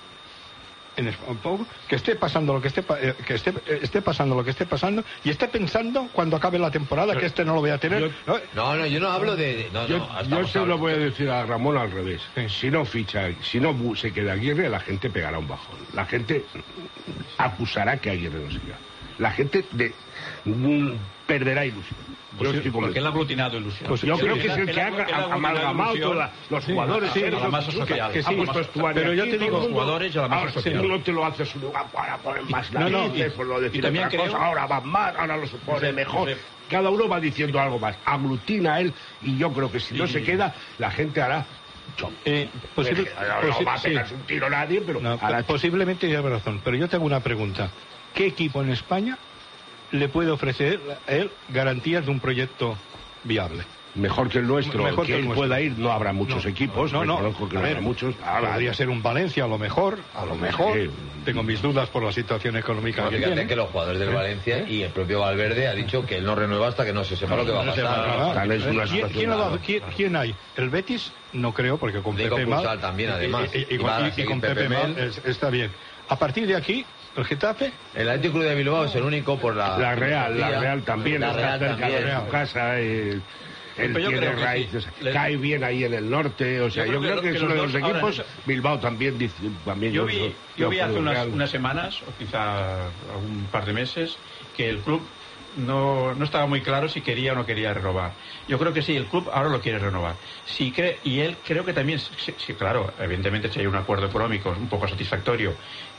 en España, que esté pasando lo que esté que esté, esté pasando lo que esté pasando y esté pensando cuando acabe la temporada que este no lo voy a tener. Yo, no, no, yo no hablo de... No, yo no, yo se lo voy a decir a Ramón al revés. Sí. Si no ficha, si no se queda Aguirre, la gente pegará un bajón. La gente acusará que Aguirre no siga. La gente de, mm, perderá ilusión. Pues sí, porque él ha aglutinado ilusión. Pues yo sí, creo que es el que ha amalgamado todos los sí, jugadores. Sí, a la masa social. Que, que sí, pero yo te digo, los jugadores y a la masa ahora, social. Si tú no te lo haces un lugar para poner más narices, no, no, y, por lo decir y también otra creo, cosa, ahora van más, ahora lo supone sí, mejor. Sí. Cada uno va diciendo algo más. Aglutina él y yo creo que si no y, se queda, la gente hará... Eh, posible, no, no va a pegarse sí. un tiro a nadie, pero... No, hará posiblemente lleva razón, pero yo tengo una pregunta. ¿Qué equipo en España le puede ofrecer a él garantías de un proyecto viable? Mejor que el nuestro, mejor que, que él nuestro. pueda ir, no habrá muchos no, equipos, no, no, conozco que a no ver, habrá muchos. Podría ser un Valencia a lo mejor, a lo mejor. Sí. Tengo mis dudas por la situación económica no, que fíjate tiene. que los jugadores del ¿Eh? Valencia ¿Eh? y el propio Valverde ha dicho que él no renueva hasta que no se sepa lo que va a pasar. ¿Eh? ¿Quién, ¿quién, lo, ¿quién, ¿Quién hay? ¿El Betis? No creo, porque con Diego Pepe Mal... también, además. Y, y, y, y, y, y con Pepe, Pepe Mal es, está bien. A partir de aquí... ¿El Getafe? El Atlético de Bilbao es el único por la... La Real, la Real también la está Real cerca también. de su casa. El, él tiene raíces, sí. Cae bien ahí en el norte. O sea, yo, yo creo, creo que, que es uno de los equipos. Ahora, Bilbao también dice. También yo, yo vi, yo, yo vi hace unas, unas semanas, o quizá algún par de meses, que el club no, no estaba muy claro si quería o no quería renovar. Yo creo que sí, el club ahora lo quiere renovar. Sí, cree, y él creo que también, sí, sí, claro, evidentemente si hay un acuerdo económico un poco satisfactorio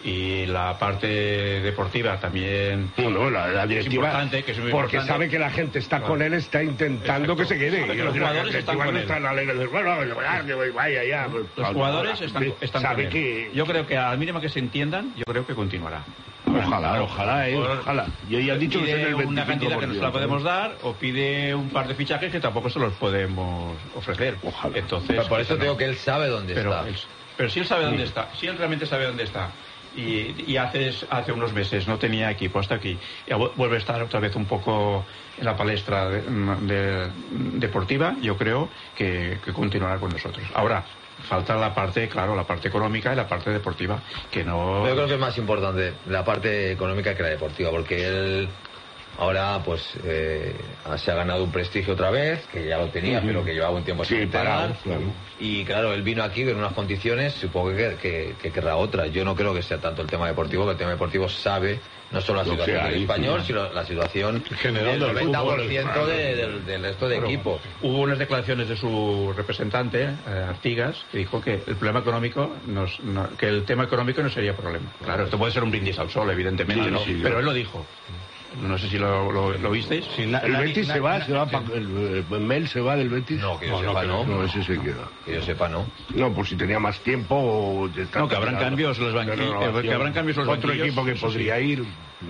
y la parte deportiva también no, no, la, la directiva, es importante, que es muy porque importante. Sabe que la gente está Claro. con él, está intentando Exacto. que se quede. Sabe que Y los jugadores están con él. Están alegres, bueno, que vaya ya. Los jugadores están, están sabe con él. que Yo creo que al mínimo que se entiendan, yo creo que continuará. Ojalá, ojalá, eh, ojalá. Y ella ha dicho que pide son el una veinticinco cantidad que no se la por ciento. podemos dar o pide un par de fichajes que tampoco se los podemos ofrecer. Ojalá. Entonces, Pero por eso no. digo que él sabe dónde pero, está. él- pero si él sabe dónde está, si él realmente sabe dónde está y, y hace, hace unos meses no tenía equipo hasta aquí y vu- vuelve a estar otra vez un poco en la palestra de- de- deportiva, yo creo que, que continuará con nosotros. Ahora, falta la parte, claro, la parte económica y la parte deportiva, que no... Yo creo que es más importante la parte económica que la deportiva, porque él ahora pues eh, se ha ganado un prestigio otra vez, que ya lo tenía, Ujú. pero que llevaba un tiempo Sí, sin parado, entrenar. claro. Y claro, él vino aquí en unas condiciones, supongo que, que, que querrá otras. Yo no creo que sea tanto el tema deportivo, que el tema deportivo sabe no solo la Lo situación que del hay, español, sí. sino la situación general del del noventa por fútbol, ciento claro. de- del, del resto de Claro. equipos. Hubo unas declaraciones de su representante, eh, Artigas, que dijo que el problema económico, nos- no- que el tema económico no sería problema. Claro, esto puede ser un brindis al sol, evidentemente, Sí, ¿no? sí, Pero yo- él lo dijo. No sé si lo, lo, lo visteis. Sí, na- El nadie- Betis se na- va, na- se va, sí. pa- el, el Mel se va del Betis. No, que yo No, no sepa, creo, no. No, ese se queda. Que yo sepa, no. No, por si tenía más tiempo o... No, que habrán cambios los banqui- De renovación. que habrán cambios los Otro banquillos, equipo que eso sí. podría ir...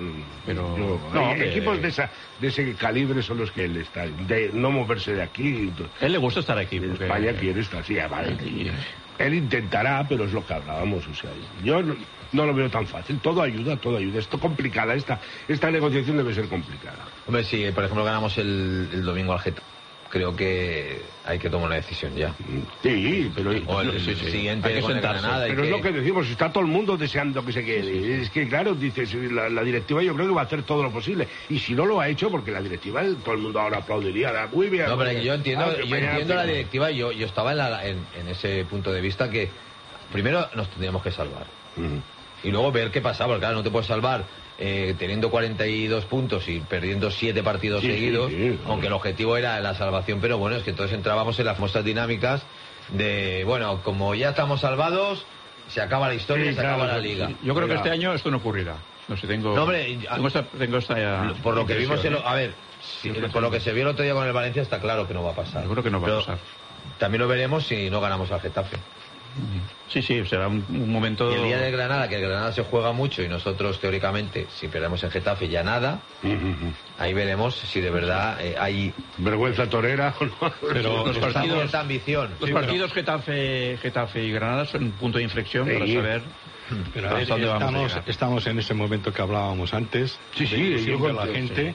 Pero- Yo- no, hay hombre. equipos de, esa, de ese calibre son los que él está, de no moverse de aquí. A él le gusta estar aquí. En porque- España quiere estar, sí, vale. y- Él intentará, pero es lo que hablábamos, o sea, yo no, no lo veo tan fácil. Todo ayuda, todo ayuda. Esto complicada, esta, esta negociación debe ser complicada. Hombre, si por ejemplo ganamos el, el domingo al Getafe, creo que hay que tomar una decisión ya. Sí, pero, O el, Sí, sí. siguiente Hay que con el sentarse. Granada. y pero es lo que decimos, está todo el mundo deseando que se quede. Es que, claro, dices, la, la directiva yo creo que va a hacer todo lo posible. Y si no lo ha hecho, porque la directiva, todo el mundo ahora aplaudiría, da muy bien. No, pero yo entiendo, Ah, que yo mañana entiendo la firma. directiva y yo, yo estaba en, la- en, en ese punto de vista que primero nos tendríamos que salvar. Ujú. Y luego ver qué pasaba, porque claro, no te puedes salvar eh, teniendo cuarenta y dos puntos y perdiendo siete partidos Sí, sí, seguidos, sí. aunque el objetivo era la salvación, pero bueno, es que entonces entrábamos en las famosas dinámicas de, bueno, como ya estamos salvados, se acaba la historia, Sí, se claro, acaba la sí, liga. sí. Yo creo que Mira. este año esto no ocurrirá. No sé, tengo... No, hombre, tengo esta, tengo esta Por lo que vimos, en impresión, lo- a ver, si- por lo que se vio el otro día con el Valencia está claro que no va a pasar. Yo creo que no va a Pero pasar. También lo veremos si no ganamos al Getafe. Sí, sí, será un, un momento... Y el día de Granada, que el Granada se juega mucho y nosotros teóricamente, si perdemos en Getafe ya nada, Ujú, ujú. ahí veremos si de verdad eh, hay Vergüenza torera. Pero los esta partidos, cierta ambición. los Sí, partidos Getafe, Getafe y Granada son un punto de inflexión Sí. para saber Pero a ver, hasta dónde vamos a estamos, llegar. estamos en ese momento que hablábamos antes, Sí, sí, de ilusión yo de la creo, gente.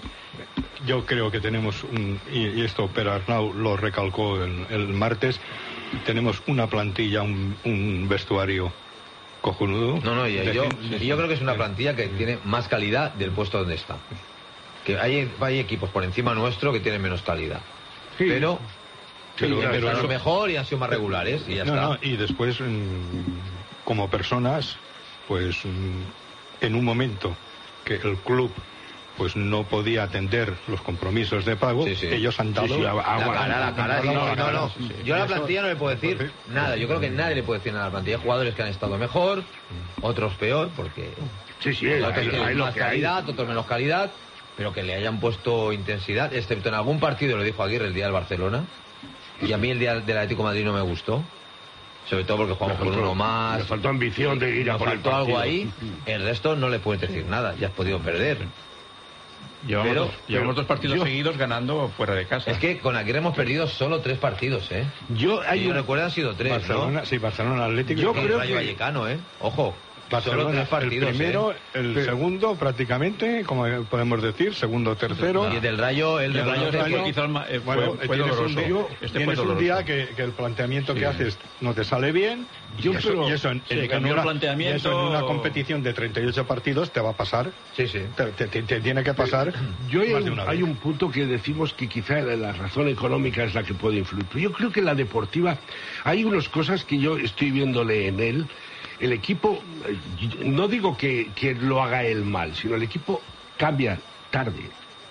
Yo creo que tenemos, un, y, y esto pero Arnau lo recalcó el, el martes, tenemos una plantilla, un, un vestuario cojonudo. No, no, y De yo, gente- y yo creo que es una plantilla que tiene más calidad del puesto donde está. Que hay, hay equipos por encima nuestro que tienen menos calidad. Sí. Pero, Pero- pero, pero a lo eso- mejor y han sido más regulares y ya No, está. no, y después, mm, como personas, pues mm, en un momento que el club pues no podía atender los compromisos de pago, Sí, sí. ellos han dado Sí, sí, La agua. cara, la cara, han sí, dado no, la no, cara, no. sí, sí. Yo a la Eso- plantilla no le puedo decir nada. Yo creo que nadie le puede decir nada a la plantilla. Hay jugadores que han estado mejor, otros peor, porque Sí, sí, otros hay, tienen hay lo más que hay. calidad, otros menos calidad, pero que le hayan puesto intensidad, excepto en algún partido, lo dijo Aguirre el día del Barcelona, y a mí el día del Atlético de Madrid no me gustó, sobre todo porque jugamos con uno más, Le faltó ambición de ir a nos por el faltó algo partido. ahí, el resto no le puedes decir nada, ya has podido perder. Llevamos, Pero- dos, llevamos pero dos partidos yo- seguidos ganando fuera de casa. Es que con Aguirre hemos perdido solo tres partidos, ¿eh? Yo, Si hay yo un- recuerdo han sido tres, Barcelona, ¿no? sí, Barcelona Atlético. Yo Que creo Rayo que- Vallecano, ¿eh? Ojo, solo Barcelona, tres partidos, el primero, ¿eh? el Sí. segundo prácticamente, como podemos decir, segundo, tercero. Y del Rayo, el El de Rayo Rayo, es el Rayo- que quizá el ma- eh, fue, Bueno, fue tienes, un, doloroso. día, Este fue tienes un doloroso. día que, que el planteamiento Sí. que haces no te sale bien. Yo y eso, creo- y eso en, Sí, en- en cambió el una, planteamiento. y eso en una competición de treinta y ocho partidos te va a pasar. Sí, sí. Te, te- te- te tiene que pasar Yo hay, más de un, una hay vez. un punto que decimos que quizá la, la razón económica es la que puede influir. Pero yo creo que la deportiva, hay unas cosas que yo estoy viéndole en él. El equipo, eh, no digo que, que lo haga él mal, sino el equipo cambia tarde.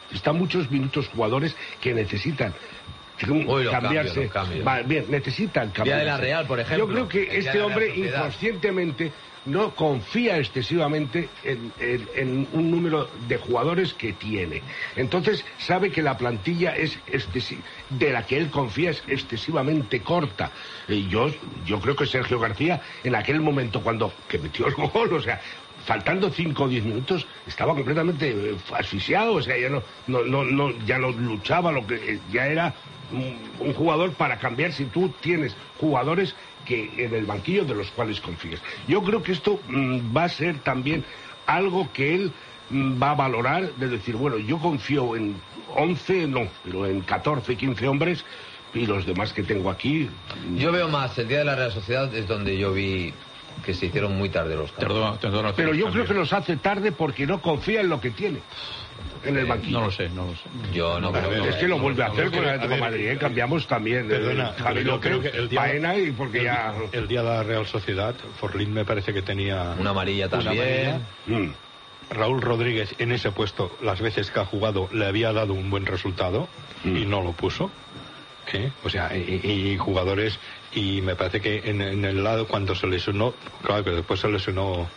Están muchos minutos jugadores que necesitan Uy, los cambiarse. cambios, los cambios. Vale, bien, necesitan cambiarse. Día de la Real, por ejemplo. Yo creo que El día este de la hombre Real Sociedad. inconscientemente no confía excesivamente en, en- en un número de jugadores que tiene. Entonces sabe que la plantilla es excesi- de la que él confía es excesivamente corta. Y yo, yo creo que Sergio García, en aquel momento cuando que metió el gol, o sea, faltando cinco o diez minutos, estaba completamente eh, asfixiado, o sea, ya no, no, no, no, ya no luchaba, lo que eh, ya era un, un jugador para cambiar si tú tienes jugadores que en el banquillo de los cuales confíes. Yo creo que esto mm, va a ser también algo que él mm, va a valorar, de decir, bueno, yo confío en once, no, pero en catorce, quince hombres, y los demás que tengo aquí... Yo veo más, el día de la Real Sociedad es donde yo vi que se hicieron muy tarde los cambios. Pero yo creo que los hace tarde porque no confía en lo que tiene en el banquillo. No lo sé, no lo sé. Yo no creo Es que lo vuelve a hacer Es que, con el a Atlético de ver, Madrid, ¿eh? Cambiamos también. Perdona, eh, Javi pero yo López, creo que el día, Baena y porque el, ya... el día de la Real Sociedad, Forlín me parece que tenía... Una amarilla una también. amarilla. Raúl Rodríguez en ese puesto, las veces que ha jugado, le había dado un buen resultado y no lo puso. ¿eh? O sea, y, y jugadores, y me parece que en, en el lado cuando se lesionó, claro que después se lesionó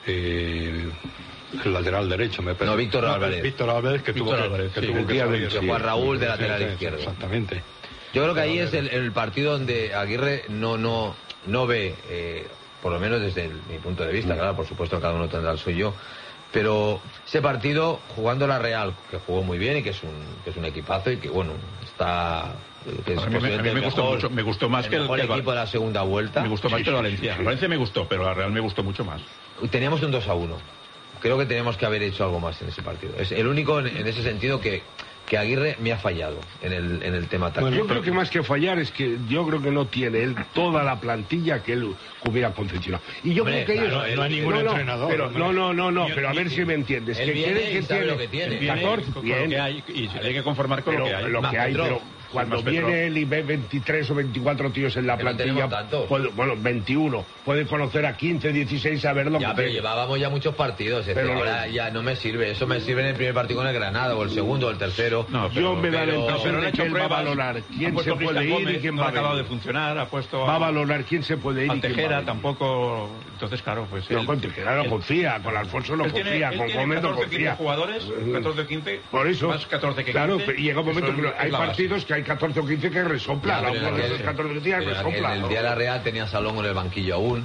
eh, el lateral derecho, me parece. No, Víctor Álvarez. Víctor Álvarez, que Víctor tuvo Álvarez, que, que sí, tuvo el que día salir. del- que Juan Raúl de lateral Sí, sí, izquierdo. Exactamente. Yo creo que ahí Pero, es el, el partido donde Aguirre no no no ve, eh, por lo menos desde el- mi punto de vista, claro, por supuesto cada uno tendrá el suyo, pero ese partido jugando la Real, que jugó muy bien y que es un que es un equipazo y que bueno, está... que es A mí me- a mí posiblemente me el gustó mejor- mucho, me gustó más el que el- mejor que el- equipo de la segunda vuelta. Me gustó más Sí, que el sí, Valencia. sí. El Valencia me gustó, pero la Real me gustó mucho más. Teníamos un dos a uno. Creo que teníamos que haber hecho algo más en ese partido. Es el único en, en ese sentido que, que Aguirre me ha fallado en el, en el tema táctico. Bueno, yo creo que más que fallar es que yo creo que no tiene él toda la plantilla que él hubiera confeccionado. Y yo Hombre, creo que claro, ellos... no hay ningún no, no, entrenador, pero, hombre. no, no, no, no, Ni- pero a ver ni- si me entiendes. él Que viene cree y que sabe tiene, lo que tiene. Viene catorce, con bien. lo que hay y se tiene que conformar con Pero lo que hay. lo Más que hay, Petro. pero cuando más Petro. viene él y ve veintitrés o veinticuatro tíos en la Que no plantilla, tenemos tantos. puede- bueno, veintiuno, puede conocer a quince, dieciséis, saber lo Ya, que pero tiene. llevábamos ya muchos partidos. Es Pero decir, no- ahora ya no me sirve. Eso me sirve en el primer partido con el Granada, o el segundo, o el tercero. No, Yo me da la pero- impresión pero no ha de que hecho él va a pruebas. valorar Ha quién puesto se puede Cristian ir y Gómez, quién no va ha a acabado de venir. funcionar, ha puesto Va a valorar quién se puede ir a y quién va a Tejera, venir. tampoco. Entonces, claro, pues. No, él- con Tejera no él- confía, con Alfonso no él tiene- confía, él con tiene Gómez no catorce, quince confía. jugadores, catorce o quince, Por eso, más catorce que claro, quince, pero llega un momento eso que es hay la base. partidos que hay catorce o quince que resopla, Ya, ¿no? pero en Por aquel- esos catorce o quince que pero en aquel- resopla. el ¿no? día de la Real tenía Salón en el banquillo aún.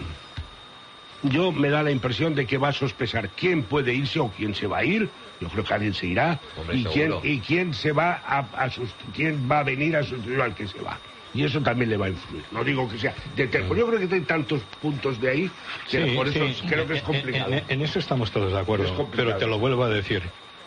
Yo me da la impresión de que va a sospechar quién puede irse o quién se va a ir. Yo creo que alguien se irá. Hombre, y, quién, seguro. y quién se va a, a sust- quién va a venir a sustituir al que se va. Y eso también le va a influir. No digo que sea. de- de- yo creo que hay tantos puntos de ahí que Sí, por eso sí. creo que es En- complicado. En, en eso estamos todos de Es acuerdo, complicado. pero te lo vuelvo a decir.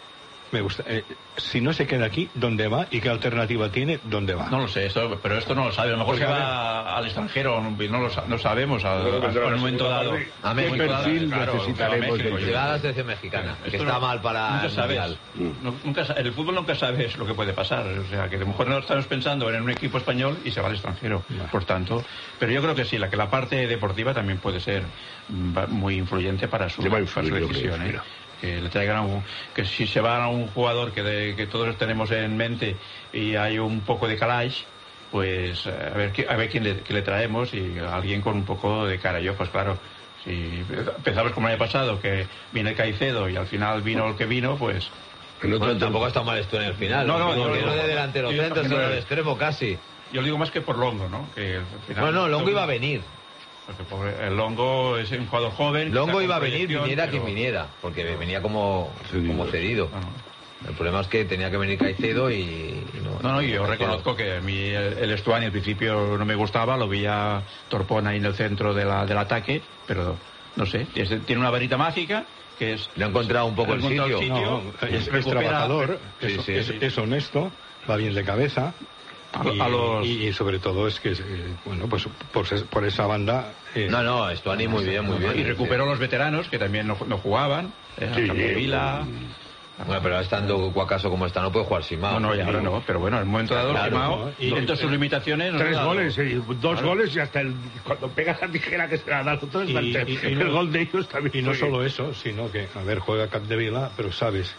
Me gusta. eh, si no se queda aquí, ¿dónde va? ¿Y qué alternativa tiene? ¿Dónde va? No lo sé, esto, pero esto no lo sabe. A lo mejor Porque, se a va al extranjero, no, no lo sa- no sabemos a- Bueno, a- pues, en ahora, un momento sí, dado. ¿qué A un momento dado, perfil claro, necesitaremos a México, de- Llegada a la selección mexicana, que Esto está no- mal para nunca el sabes. Mundial. No- nunca sa- en el fútbol nunca sabes lo que puede pasar. O sea, que a lo mejor no estamos pensando en un equipo español y se va al extranjero. Por tanto, pero yo creo que sí, la que la parte deportiva también puede ser mm, va- muy influyente para su, Le va a para su influir, yo creo, decisión. ¿eh? mira. Que le traigan a un, que si se va a un jugador que, de- que todos tenemos en mente y hay un poco de calage, pues eh, a ver, qui- a ver quién le, quién le traemos y a alguien con un poco de cara. Yo, pues claro, si empezamos como el año pasado, que viene Caicedo y al final vino el que vino, pues... Bueno, tampoco está mal esto en el final. No, no, Porque yo- no de delantero yo- centro, yo- sino de extremo casi. Yo lo digo más que por Longo, ¿no? Que al final- No, no, Longo iba a venir. Porque pobre- el Longo es un jugador joven. Longo quizá iba a con venir, proyección, viniera pero- quien viniera, porque venía como, como cedido. No, no. El problema es que tenía que venir Caicedo y, y no. No, no, yo reconozco que a mí el, el Estuani al principio no me gustaba, lo veía torpón ahí en el centro de la, del ataque, pero no sé, es- tiene una varita mágica que es... Le ha encontrado un poco le el ha encontrado sitio. No, es, es recupera- trabajador, Sí, es, sí, es- sí. es honesto, va bien de cabeza. A- y, a los- y- y sobre todo es que, eh, bueno, pues por, ses- por esa banda... eh, No, no, Estuani muy bien, muy bien. Y recuperó los veteranos que también no, no jugaban, eh, Sí, Capdevila... Bueno, pero estando Cuacaso como está, no puede jugar sin más. No, no, y ahora no, pero bueno, en el momento dado, Claro, Simao, ¿no? Y- dentro de sus limitaciones... nos ha Tres dado- goles, eh, dos Claro. goles y hasta el, cuando pega la tijera que se la da al otro, es Y- el, y- y el no- gol de ellos también. Y no fue- solo eso, sino que, a ver, juega Capdevila, pero sabes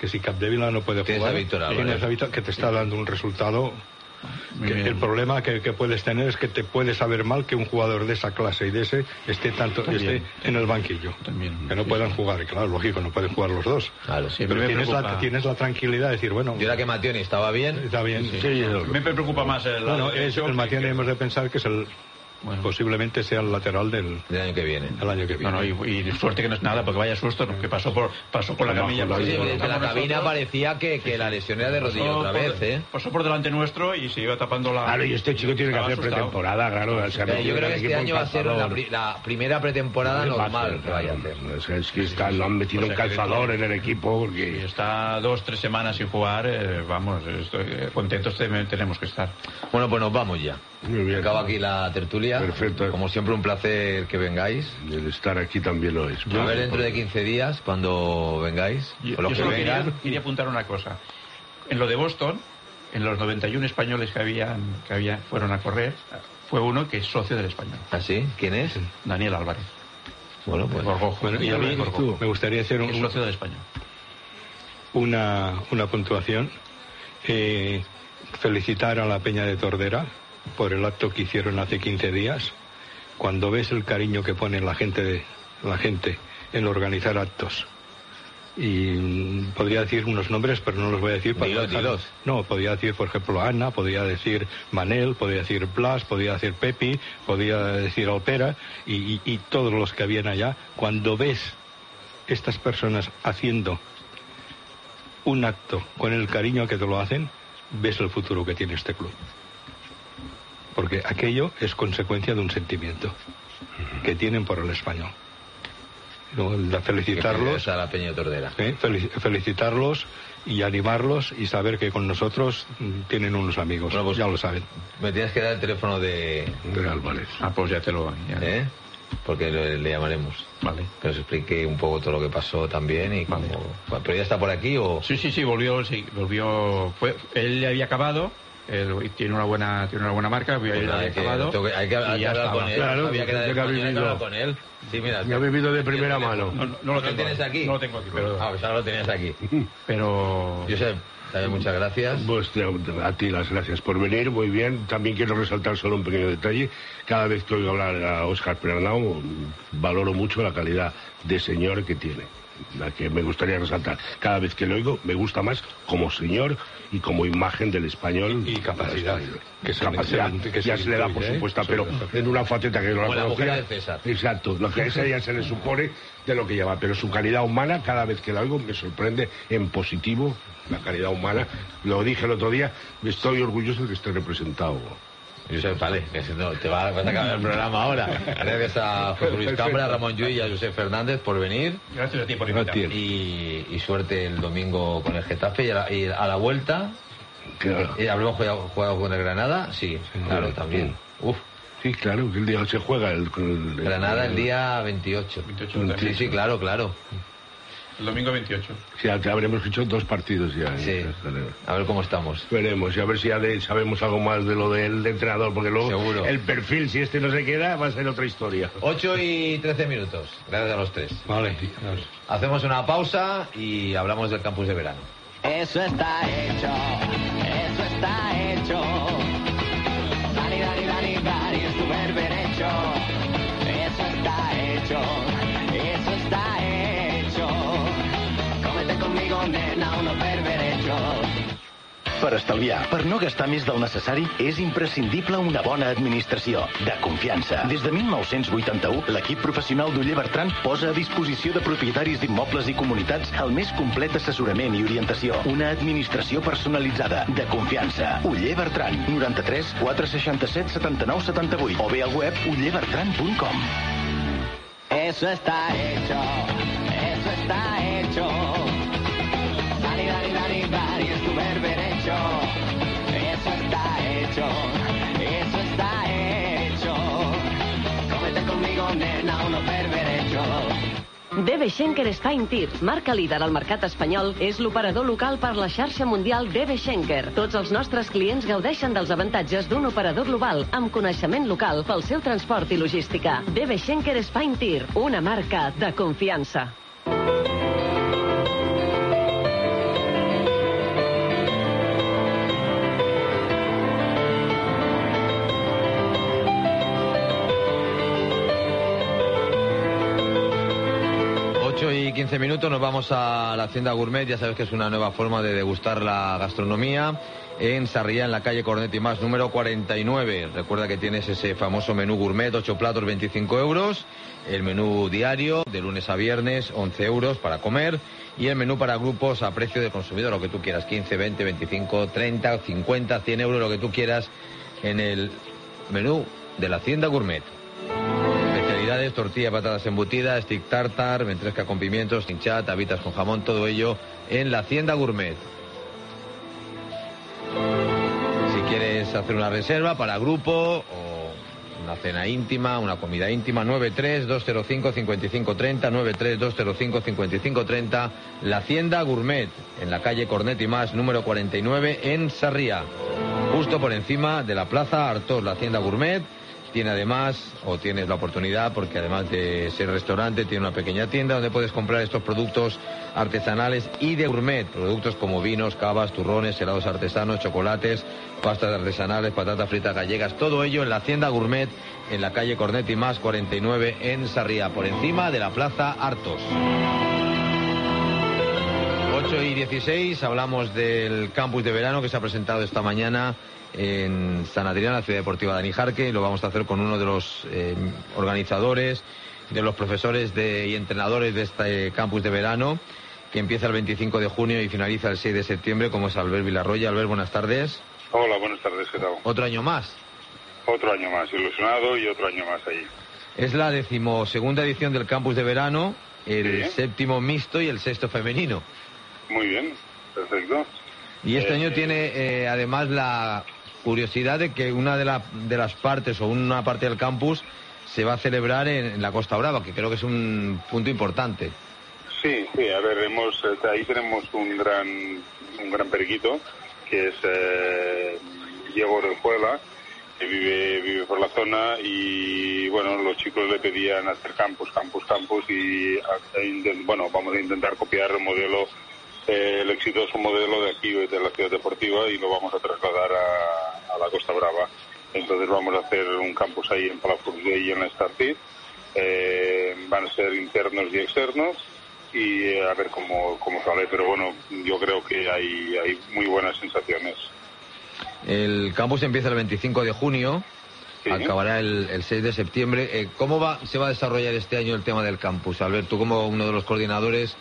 que si Capdevila no puede Tienes jugar, a Víctor Álvarez. tienes a Víctor, que te está dando un resultado. Que el problema que, que puedes tener es que te puede saber mal que un jugador de esa clase y de ese esté tanto esté en el banquillo. También. Que no puedan jugar. Y claro, lógico, no pueden jugar los dos. Claro, sí, pero tienes la, tienes la tranquilidad de decir, bueno... Y ahora que Mationi estaba bien... Está bien. Sí, sí. Me preocupa más el... Bueno, es, el Mationi hemos de pensar que es el... Bueno. Posiblemente sea el lateral del, del año que viene. El año que viene. No, no, y, y suerte que no es nada, porque vaya susto, ¿no? Que pasó por pasó por la camilla. No, sí, sí, en la cabina parecía que, que la lesión era de rodilla pasó otra vez, por, ¿eh? Pasó por delante nuestro y se iba tapando la... Claro, y este chico tiene que hacer asustado. pretemporada, claro. O sea, no yo creo que este año va a ser la, la primera pretemporada normal que vaya a hacer. O sea, es que está, lo han metido o sea, un calzador en el equipo. Porque... Si está dos, tres semanas sin jugar, eh, vamos, estoy, eh, contentos tenemos que estar. Bueno, pues nos vamos ya. Muy bien. Acaba aquí la tertulia. Perfecto. Como siempre, un placer que vengáis. El estar aquí también lo es. A ver dentro de quince días, cuando vengáis. Yo, los yo que solo vengan. Quería, quería apuntar una cosa. En lo de Boston, en los noventa y uno españoles que habían, que había, fueron a correr, fue uno que es socio del Español. ¿Ah, sí? ¿Quién es? Daniel Álvarez. Bueno, pues... Gorgojo. Bueno, y a mí, tú, me gustaría hacer un, es socio del Español. Una, una puntuación. Eh, felicitar a la Peña de Tordera por el acto que hicieron hace quince días. Cuando ves el cariño que pone la gente, de, la gente en organizar actos, y podría decir unos nombres, pero no los voy a decir para dilos, dejar... dilos. No, podría decir, por ejemplo, Ana, podría decir Manel, podría decir Blas, podría decir Pepi, podría decir Alpera, y, y, y todos los que habían allá. Cuando ves estas personas haciendo un acto con el cariño que te lo hacen, ves el futuro que tiene este club. Porque aquello es consecuencia de un sentimiento que tienen por el Español. ¿No? Felicitarlos a la Peña de Tordera. ¿eh? Felicitarlos y animarlos y saber que con nosotros tienen unos amigos. Bueno, pues ya lo saben. Me tienes que dar el teléfono de, de Álvarez. Ah, pues ya te lo ya. ¿Eh? Porque le, le llamaremos. Vale. Que nos explique un poco todo lo que pasó también y vale. Cómo... ¿Pero ya está por aquí o...? Sí, sí, sí, volvió, sí, volvió... Fue, él había acabado... Él tiene una buena tiene una buena marca, pues nada, hay, que, que, hay que hablar, ya con él. Claro, había que, que, que ha vivido con él. Sí, mira, ya ha vivido de primera mano. No, no, no lo tengo, tienes aquí. No lo tengo aquí, pero ah, pues ahora lo tenías aquí. Pero Josep, también muchas gracias. Pues a ti las gracias por venir, muy bien. También quiero resaltar solo un pequeño detalle. Cada vez que oigo hablar a Óscar Pernau, valoro mucho la calidad de señor que tiene. La que me gustaría resaltar. Cada vez que lo oigo, me gusta más como señor y como imagen del español. Y capacidad. Que capacidad, que ya se le da, por supuesto, ¿eh? Pero en una faceta que no la conocía. De César. Exacto, lo que a esa ya se le supone de lo que lleva. Pero su calidad humana, cada vez que la oigo, me sorprende en positivo. La calidad humana, lo dije el otro día, estoy orgulloso de que esté representado. Josep, vale, que no, te va, vas a acabar el programa ahora. Gracias a José Luis Cambra, a Ramón Llull y a Josep Fernández por venir. Gracias a ti por invitarme. Y, y suerte el domingo con el Getafe y a la, y a la vuelta. Claro. ¿Y habremos jugado, jugado con el Granada? Sí, sí claro, sí, también. Uf. Sí, claro, que el día se juega el, el, el Granada el día veintiocho. veintiocho sí, sí, claro, claro. El domingo veintiocho. Sí, habremos hecho dos partidos ya. Sí, ¿eh? A ver cómo estamos. Veremos, y a ver si ya de, sabemos algo más de lo del de entrenador, porque luego seguro. El perfil, si este no se queda, va a ser otra historia. ocho y trece minutos, gracias a los tres. Vale. Hacemos una pausa y hablamos del campus de verano. Eso está hecho, eso está hecho. Dani, Dani, Dani, Dani, es tu berber hecho. Eso está hecho, eso está hecho. Cómete conmigo, nena, unos berber hecho. Per estalviar, per no gastar més del necessari, és imprescindible una bona administració, de confiança. Des de mil nou-cents vuitanta-u, l'equip professional d'Oller Bertran posa a disposició de propietaris d'immobles i comunitats el més complet assessorament i orientació. Una administració personalitzada, de confiança. Oller Bertran, noranta-tres quatre seixanta-set setanta-nou setanta-vuit o bé al web oller bertran punt com. Eso está hecho, eso está hecho. Dani, Dani, Dani, Dani, es tu berber hecho. Eso está hecho, eso está hecho. Cómete conmigo, nena, unos berber hecho. D B Schenker Spine Tir, marca líder al mercat espanyol, és l'operador local per la xarxa mundial D B Schenker. Tots els nostres clients gaudeixen dels avantatges d'un operador global amb coneixement local pel seu transport i logística. D B Schenker Spine Tir, una marca de confiança. quince minutos nos vamos a la Hacienda Gourmet. Ya sabes que es una nueva forma de degustar la gastronomía en Sarriá, en la calle Cornet y Mas, número cuarenta y nueve. Recuerda que tienes ese famoso menú gourmet, ocho platos, veinticinco euros. El menú diario, de lunes a viernes, once euros para comer. Y el menú para grupos a precio de consumidor, lo que tú quieras, quince, veinte, veinticinco, treinta, cincuenta, cien euros, lo que tú quieras en el menú de la Hacienda Gourmet. Especialidades: tortilla, patatas embutidas, stick tartar, ventresca con pimientos, chinchat, habitas con jamón, todo ello en la Hacienda Gourmet. Si quieres hacer una reserva para grupo o una cena íntima, una comida íntima, nueve tres dos cero cinco cinco cinco tres cero, nueve tres dos cero cinco cinco cinco tres cero, la Hacienda Gourmet, en la calle Cornet y Mas, número cuarenta y nueve, en Sarriá, justo por encima de la Plaza Artos. La Hacienda Gourmet tiene además, o tienes la oportunidad, porque además de ser restaurante, tiene una pequeña tienda donde puedes comprar estos productos artesanales y de gourmet, productos como vinos, cavas, turrones, helados artesanos, chocolates, pastas artesanales, patatas fritas gallegas, todo ello en la Hacienda Gourmet, en la calle Cornet y Mas, cuarenta y nueve, en Sarriá, por encima de la Plaza Artos. ocho y dieciséis, hablamos del campus de verano que se ha presentado esta mañana en San Adrián, la ciudad deportiva de Anijarque, y lo vamos a hacer con uno de los eh, organizadores, de los profesores de, y entrenadores de este campus de verano, que empieza el veinticinco de junio y finaliza el seis de septiembre, como es Albert Villarroya. Albert, buenas tardes. Hola, buenas tardes, ¿qué tal? ¿Otro año más? Otro año más, ilusionado, y otro año más ahí. Es la decimosegunda edición del campus de verano, el sí. séptimo mixto y el sexto femenino. Muy bien, perfecto. Y este eh, año tiene eh, además la curiosidad de que una de, la, de las partes o una parte del campus se va a celebrar en, en la Costa Brava, que creo que es un punto importante. Sí, sí, a ver, hemos, ahí tenemos un gran un gran periquito, que es eh, Diego Orejuela, que vive, vive por la zona, y bueno, los chicos le pedían hacer campus, campus, campus, y bueno, vamos a intentar copiar el modelo, eh, el exitoso modelo de aquí, de la ciudad deportiva, y lo vamos a trasladar a, a la Costa Brava. Entonces vamos a hacer un campus ahí en Palafrugell y en Estartit. Eh, van a ser internos y externos, y eh, a ver cómo, cómo sale, pero bueno, yo creo que hay, hay muy buenas sensaciones. El campus empieza el veinticinco de junio, sí. acabará el, el seis de septiembre. Eh, ¿Cómo va, se va a desarrollar este año el tema del campus? Albert, tú como uno de los coordinadores,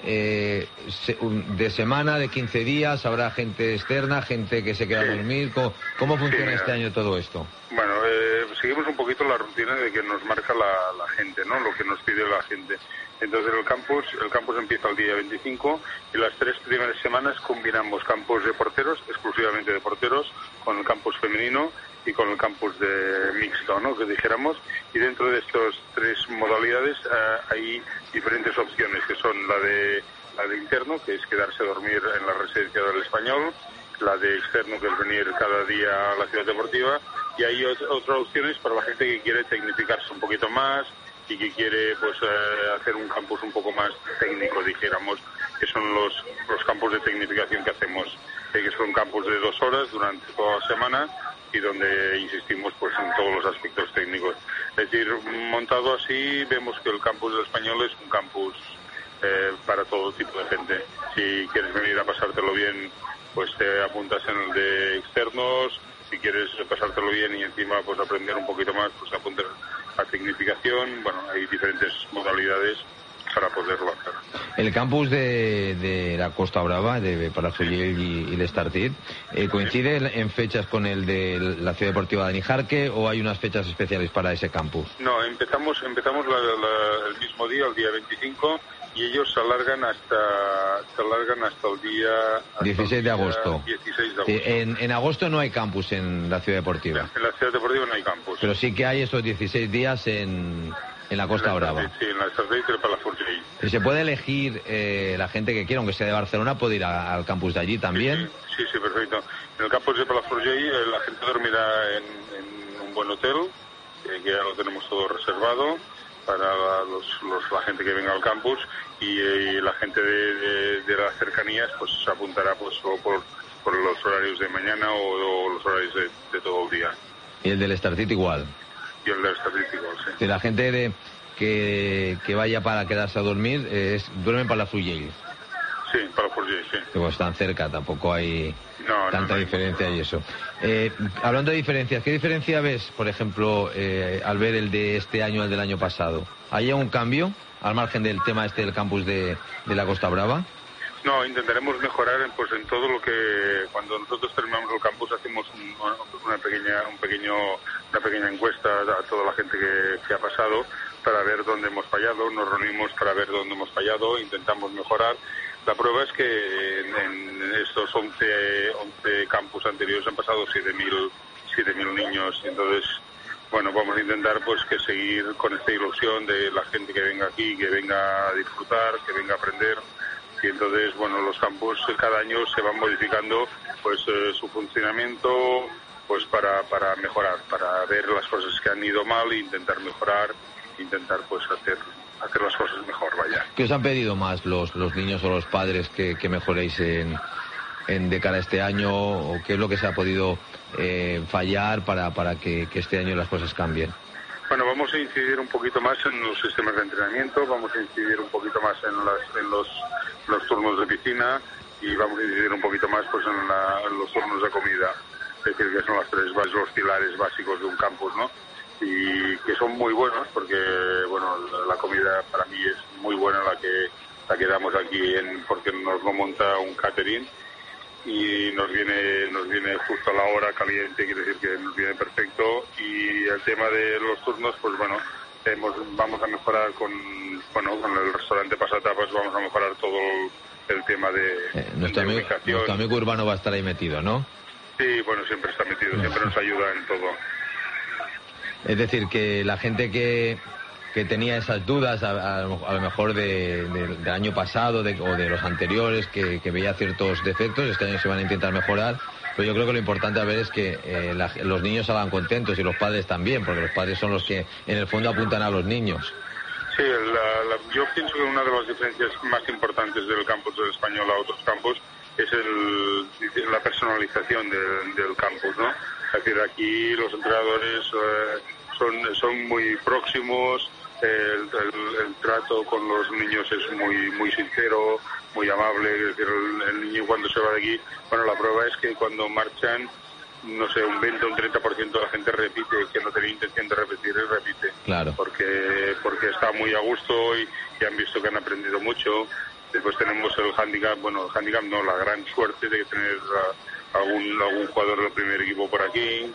eh, se, de semana, de quince días, habrá gente externa, gente que se queda sí. a dormir. ¿Cómo, cómo funciona sí, este año todo esto? Bueno, eh, seguimos un poquito la rutina de que nos marca la, la gente, ¿no? Lo que nos pide la gente. Entonces el campus, el campus empieza el día veinticinco, y las tres primeras semanas combinamos campus de porteros, exclusivamente de porteros, con el campus femenino y con el campus de mixto, ¿no? Que dijéramos. Y dentro de estas tres modalidades eh, hay diferentes opciones, que son la de la de interno, que es quedarse a dormir en la residencia del Español, la de externo, que es venir cada día a la ciudad deportiva, y hay otras opciones para la gente que quiere tecnificarse un poquito más y que quiere pues eh, hacer un campus un poco más técnico, dijéramos, que son los, los campus de tecnificación que hacemos, eh, que son campus de dos horas durante toda la semana, y donde insistimos pues en todos los aspectos técnicos. Es decir, montado así, vemos que el campus del Español es un campus eh, para todo tipo de gente. Si quieres venir a pasártelo bien, pues te apuntas en el de externos. Si quieres pasártelo bien y encima pues aprender un poquito más, pues apuntas a tecnificación. Bueno, hay diferentes modalidades para poderlo hacer. El campus de, de la Costa Brava, de Palafrugell y, y el Estartit, eh, ¿coincide sí. en fechas con el de la Ciudad Deportiva de Anijarque, o hay unas fechas especiales para ese campus? No, empezamos empezamos la, la, el mismo día, el día veinticinco, y ellos se alargan hasta se alargan hasta el día hasta dieciséis de agosto. dieciséis de agosto. Sí, en, en agosto no hay campus en la Ciudad Deportiva. En la Ciudad Deportiva no hay campus. Pero sí que hay esos dieciséis días en, en la Costa en la Brava. Sí, en la Estartit y en Palafrugell. ¿Y se puede elegir eh, la gente que quiera, aunque sea de Barcelona, puede ir a, al campus de allí también? Sí, sí, sí, perfecto. En el campus de Palafrugell eh, la gente dormirá en, en un buen hotel, eh, que ya lo tenemos todo reservado para los, los, la gente que venga al campus, y, eh, y la gente de, de, de las cercanías pues se apuntará pues o por, por los horarios de mañana o, o los horarios de, de todo el día. ¿Y el del Estartit igual? Y el del Estartit igual, sí. De la gente de que, que vaya para quedarse a dormir, eh, es, duermen para la Frugell. Sí, para la Frugell, sí. Pues están cerca, tampoco hay no, tanta no, no, diferencia no. y eso. Eh, hablando de diferencias, ¿qué diferencia ves, por ejemplo, eh, al ver el de este año al del año pasado? ¿Hay un cambio al margen del tema este del campus de, de la Costa Brava? No, intentaremos mejorar en, pues en todo lo que cuando nosotros terminamos el campus hacemos un, una pequeña un pequeño una pequeña encuesta a toda la gente que, que ha pasado para ver dónde hemos fallado, nos reunimos para ver dónde hemos fallado, intentamos mejorar. La prueba es que en, en estos once, once campus anteriores han pasado siete mil niños, entonces bueno, vamos a intentar pues que seguir con esta ilusión de la gente que venga aquí, que venga a disfrutar, que venga a aprender. Y entonces, bueno, los campus cada año se van modificando pues eh, su funcionamiento pues para, para mejorar, para ver las cosas que han ido mal e intentar mejorar, intentar pues hacer hacer las cosas mejor, vaya. ¿Qué os han pedido más los, los niños o los padres que, que mejoréis en, en de cara a este año, o qué es lo que se ha podido eh, fallar para, para que, que este año las cosas cambien? Bueno, vamos a incidir un poquito más en los sistemas de entrenamiento, vamos a incidir un poquito más en, las, en los, los turnos de piscina y vamos a incidir un poquito más pues en, la, en los turnos de comida. Es decir, que son las tres bases, los pilares básicos de un campus, ¿no? Y que son muy buenos porque, bueno, la comida para mí es muy buena la que, la que damos aquí en, porque nos lo monta un catering y nos viene nos viene justo a la hora caliente, quiere decir que nos viene perfecto. Y el tema de los turnos, pues bueno, hemos, vamos a mejorar con bueno con el restaurante Pasatapas, vamos a mejorar todo el tema de, eh, nuestro, de amigo, ubicación. nuestro amigo Urbano va a estar ahí metido, ¿no? Sí, bueno, siempre está metido, siempre nos ayuda en todo. Es decir, que la gente que, que tenía esas dudas, a, a, a lo mejor de, de, del año pasado de, o de los anteriores, que, que veía ciertos defectos, este año se van a intentar mejorar, pero yo creo que lo importante a ver es que eh, la, los niños salgan contentos y los padres también, porque los padres son los que en el fondo apuntan a los niños. Sí, la, la, yo pienso que una de las diferencias más importantes del campus del Español a otros campus es el, la personalización de, del campus, ¿no? Es decir, aquí los entrenadores eh, son, son muy próximos, el, el, el trato con los niños es muy muy sincero, muy amable. Es decir, el, el niño cuando se va de aquí, bueno, la prueba es que cuando marchan, no sé, un veinte o un treinta por ciento de la gente repite, que no tenía intención de repetir y repite. Claro. Porque, porque está muy a gusto y, y han visto que han aprendido mucho. Después tenemos el handicap, bueno, el handicap no, la gran suerte de tener a, algún, algún jugador del primer equipo por aquí.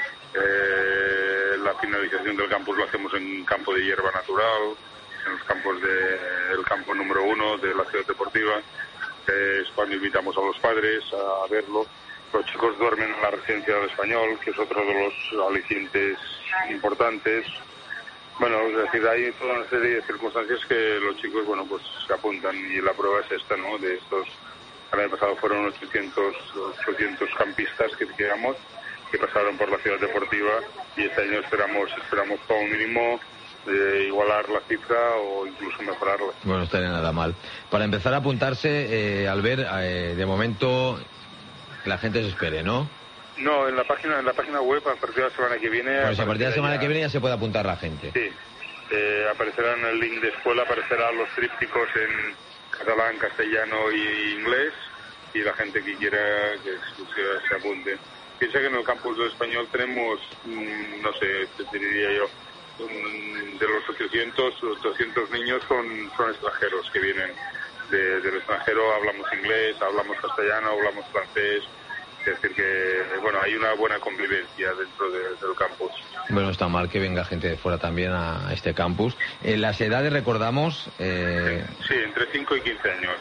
Eh, la finalización del campus lo hacemos en campo de hierba natural, en los campos de, el campo número uno de la ciudad deportiva. Eh, es cuando invitamos a los padres a verlo. Los chicos duermen en la residencia del Español, que es otro de los alicientes importantes. Bueno, es decir, hay toda una serie de circunstancias que los chicos, bueno, pues se apuntan, y la prueba es esta, ¿no? De estos, el año pasado fueron ochocientos, ochocientos campistas que quedamos, que pasaron por la ciudad deportiva, y este año esperamos, esperamos como mínimo de igualar la cifra o incluso mejorarla. Bueno, no estaría nada mal. Para empezar a apuntarse, eh, al ver, eh, de momento, que la gente se espere, ¿no? No, en la página en la página web a partir de la semana que viene... Pues a partir de la semana ya, que viene ya se puede apuntar la gente. Sí, eh, aparecerá en el link de escuela, aparecerán los trípticos en catalán, castellano y inglés, y la gente que quiera que se, se apunte. Piensa que en el campus del Español tenemos, mmm, no sé, te diría yo, um, de los ochocientos, ochocientos niños son, son extranjeros que vienen de, del extranjero. Hablamos inglés, hablamos castellano, hablamos francés. Es decir que, bueno, hay una buena convivencia dentro de, del campus. Bueno, está mal que venga gente de fuera también a, a este campus. En las edades, recordamos... Eh... Sí, entre cinco y quince años.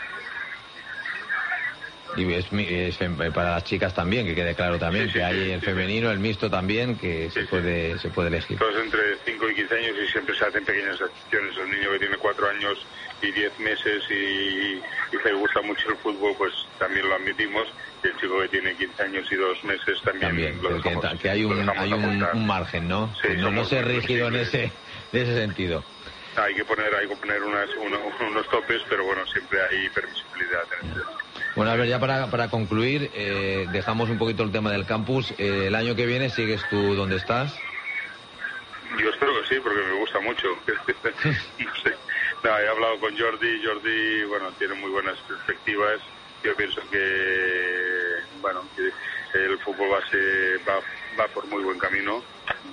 Y es, es para las chicas también, que quede claro también, sí, sí, que hay sí, el femenino, sí. el mixto también, que sí, se puede sí. se puede elegir. Entonces entre cinco y quince años, y siempre se hacen pequeñas excepciones. El niño que tiene cuatro años y diez meses y, y le gusta mucho el fútbol, pues también lo admitimos. Y el chico que tiene quince años y dos meses también, también lo dejamos, que, que hay un, hay un, un margen, ¿no? Sí, no, no ser rígido en ese, en ese sentido. Hay que poner, hay que poner unas, uno, unos topes, pero bueno, siempre hay permisibilidad en este. Bueno, a ver, ya para, para concluir, eh, dejamos un poquito el tema del campus. Eh, el año que viene, ¿sigues tú donde estás? Yo espero que sí, porque me gusta mucho. No sé. No, he hablado con Jordi. Jordi, bueno, tiene muy buenas perspectivas. Yo pienso que, bueno, que el fútbol base va, va por muy buen camino.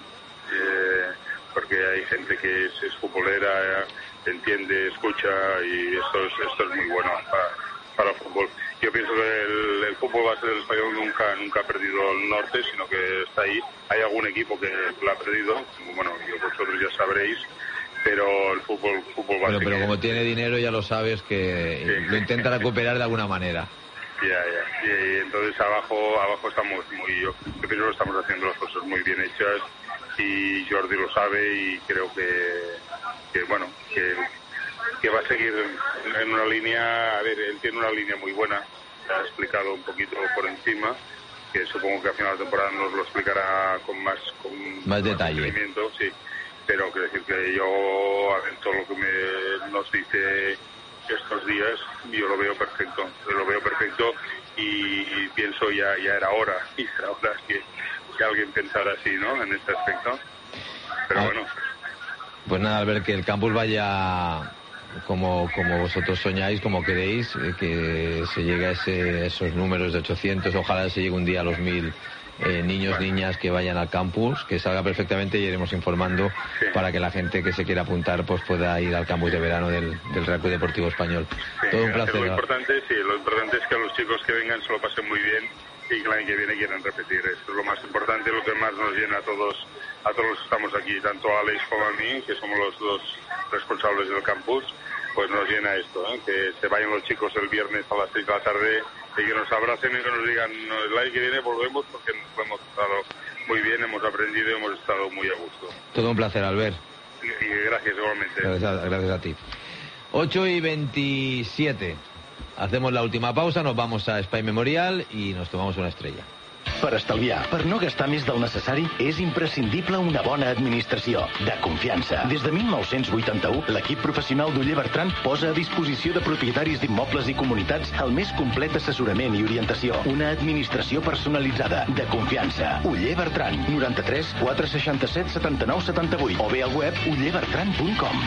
Eh, porque hay gente que es, es futbolera, entiende, escucha, y esto es, esto es muy bueno para, para el fútbol. Yo pienso que el, el fútbol base del español nunca nunca ha perdido el norte, sino que está ahí. Hay algún equipo que lo ha perdido, bueno, vosotros ya sabréis, pero el fútbol, fútbol base... Pero, pero como tiene dinero ya lo sabes que sí, lo intenta recuperar de alguna manera. Ya, ya. Y, y entonces abajo abajo estamos muy... Yo, yo pienso que estamos haciendo las cosas muy bien hechas, y Jordi lo sabe, y creo que, que bueno, que, que va a seguir en, en una línea... A ver, él tiene una línea muy buena, se ha explicado un poquito por encima, que supongo que a final de temporada nos lo explicará con más... Con más detalle. Sí. Pero quiero decir que yo, a ver, todo lo que me, nos dice estos días, yo lo veo perfecto, lo veo perfecto, y, y pienso ya ya era hora, y era hora que, que alguien pensara así, ¿no?, en este aspecto. Pero ah, bueno. Pues nada, al ver que el campus vaya como como vosotros soñáis, como queréis, que se llegue a ese, esos números de ochocientos, ojalá se llegue un día a los mil. Eh, niños, bueno. niñas que vayan al campus, que salga perfectamente, y iremos informando sí. para que la gente que se quiera apuntar pues pueda ir al campus de verano del, del Real Club Deportivo Español. Sí, todo un placer. Lo importante, sí, lo importante es que los chicos que vengan se lo pasen muy bien, y que el año que viene quieran repetir. Eso es lo más importante, lo que más nos llena a todos, a todos los que estamos aquí, tanto a Alex como a mí, que somos los dos responsables del campus. Pues nos llena esto, ¿eh? Que se vayan los chicos el viernes a las seis de la tarde y que nos abracen y que nos digan, el año que viene volvemos, porque nos hemos estado muy bien, hemos aprendido y hemos estado muy a gusto. Todo un placer, Albert. Y, y gracias igualmente. Gracias, gracias a ti. ocho y veintisiete. Hacemos la última pausa, nos vamos a Espai Memorial y nos tomamos una estrella. Per estalviar, per no gastar més del necessari, és imprescindible una bona administració, de confiança. Des de mil nou-cents vuitanta-u, l'equip professional d'Oller Bertran posa a disposició de propietaris d'immobles i comunitats el més complet assessorament i orientació. Una administració personalitzada, de confiança. Oller Bertran, noranta-tres quatre seixanta-set setanta-nou setanta-vuit, o bé al web oller bertran punt com.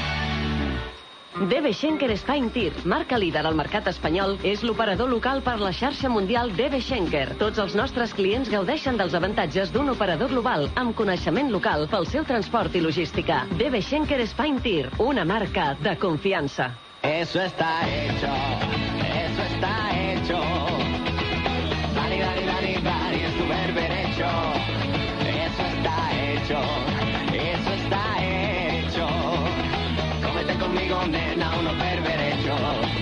D B Schenker Spain Tir, marca líder al mercat espanyol, és l'operador local per la xarxa mundial D B Schenker. Tots els nostres clients gaudeixen dels avantatges d'un operador global amb coneixement local pel seu transport i logística. D B Schenker Spain Tir, una marca de confiança. Eso está hecho, eso está hecho. Dani, Dani, Dani, Dani, es tu berberecho. Eso está hecho, eso está hecho. Cómete conmigo, nena, unos berberechos.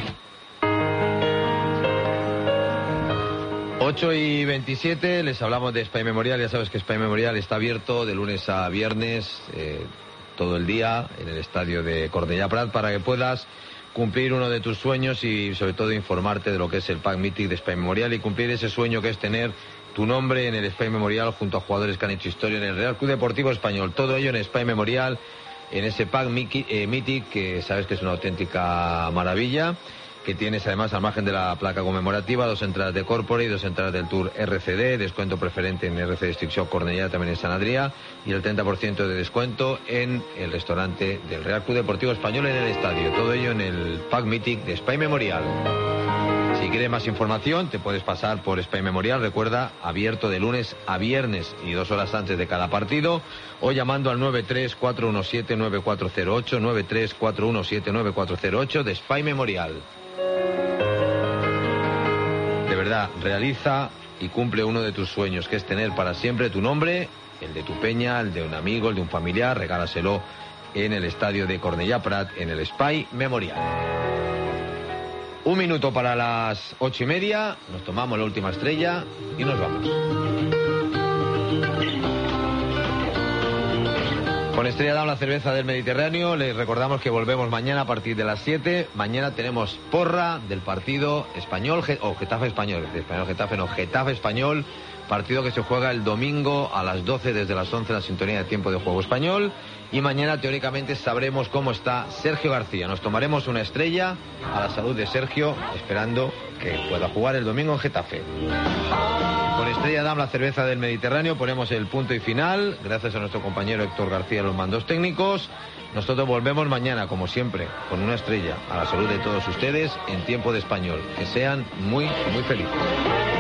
ocho y veintisiete, les hablamos de Espai Memorial. Ya sabes que Espai Memorial está abierto de lunes a viernes, eh, todo el día, en el estadio de Cornellà Prat, para que puedas cumplir uno de tus sueños y sobre todo informarte de lo que es el Pack Mythic de Espai Memorial, y cumplir ese sueño que es tener tu nombre en el Espai Memorial junto a jugadores que han hecho historia en el Real Club Deportivo Español. Todo ello en Espai Memorial, en ese Pack Mythic, que sabes que es una auténtica maravilla, que tienes además al margen de la placa conmemorativa dos entradas de Corpore y dos entradas del Tour R C D, descuento preferente en R C District Shop Cornellà, también en Sant Adrià, y el treinta por ciento de descuento en el restaurante del Real Club Deportivo Español en el estadio. Todo ello en el Pack Mythic de Espai Memorial. Si quieres más información, te puedes pasar por Espai Memorial, recuerda, abierto de lunes a viernes y dos horas antes de cada partido, o llamando al nueve tres cuatro uno siete nueve cuatro cero ocho, nueve tres cuatro uno siete nueve cuatro cero ocho de Espai Memorial. De verdad, realiza y cumple uno de tus sueños, que es tener para siempre tu nombre, el de tu peña, el de un amigo, el de un familiar. Regálaselo en el estadio de Cornellà Prat, en el Espai Memorial. Un minuto para las ocho y media, nos tomamos la última estrella y nos vamos. Con Estrella Damm, la cerveza del Mediterráneo, les recordamos que volvemos mañana a partir de las siete. Mañana tenemos porra del partido español, o Getafe español, español Getafe no, Getafe español, partido que se juega el domingo a las doce, desde las once, en la sintonía de tiempo de juego español. Y mañana teóricamente sabremos cómo está Sergio García. Nos tomaremos una estrella a la salud de Sergio, esperando que pueda jugar el domingo en Getafe. Con Estrella Damm, la cerveza del Mediterráneo, ponemos el punto y final. Gracias a nuestro compañero Héctor García. los mandos técnicos. Nosotros volvemos mañana, como siempre, con una estrella, a la salud de todos ustedes, en Tiempo de Español. Que sean muy, muy felices.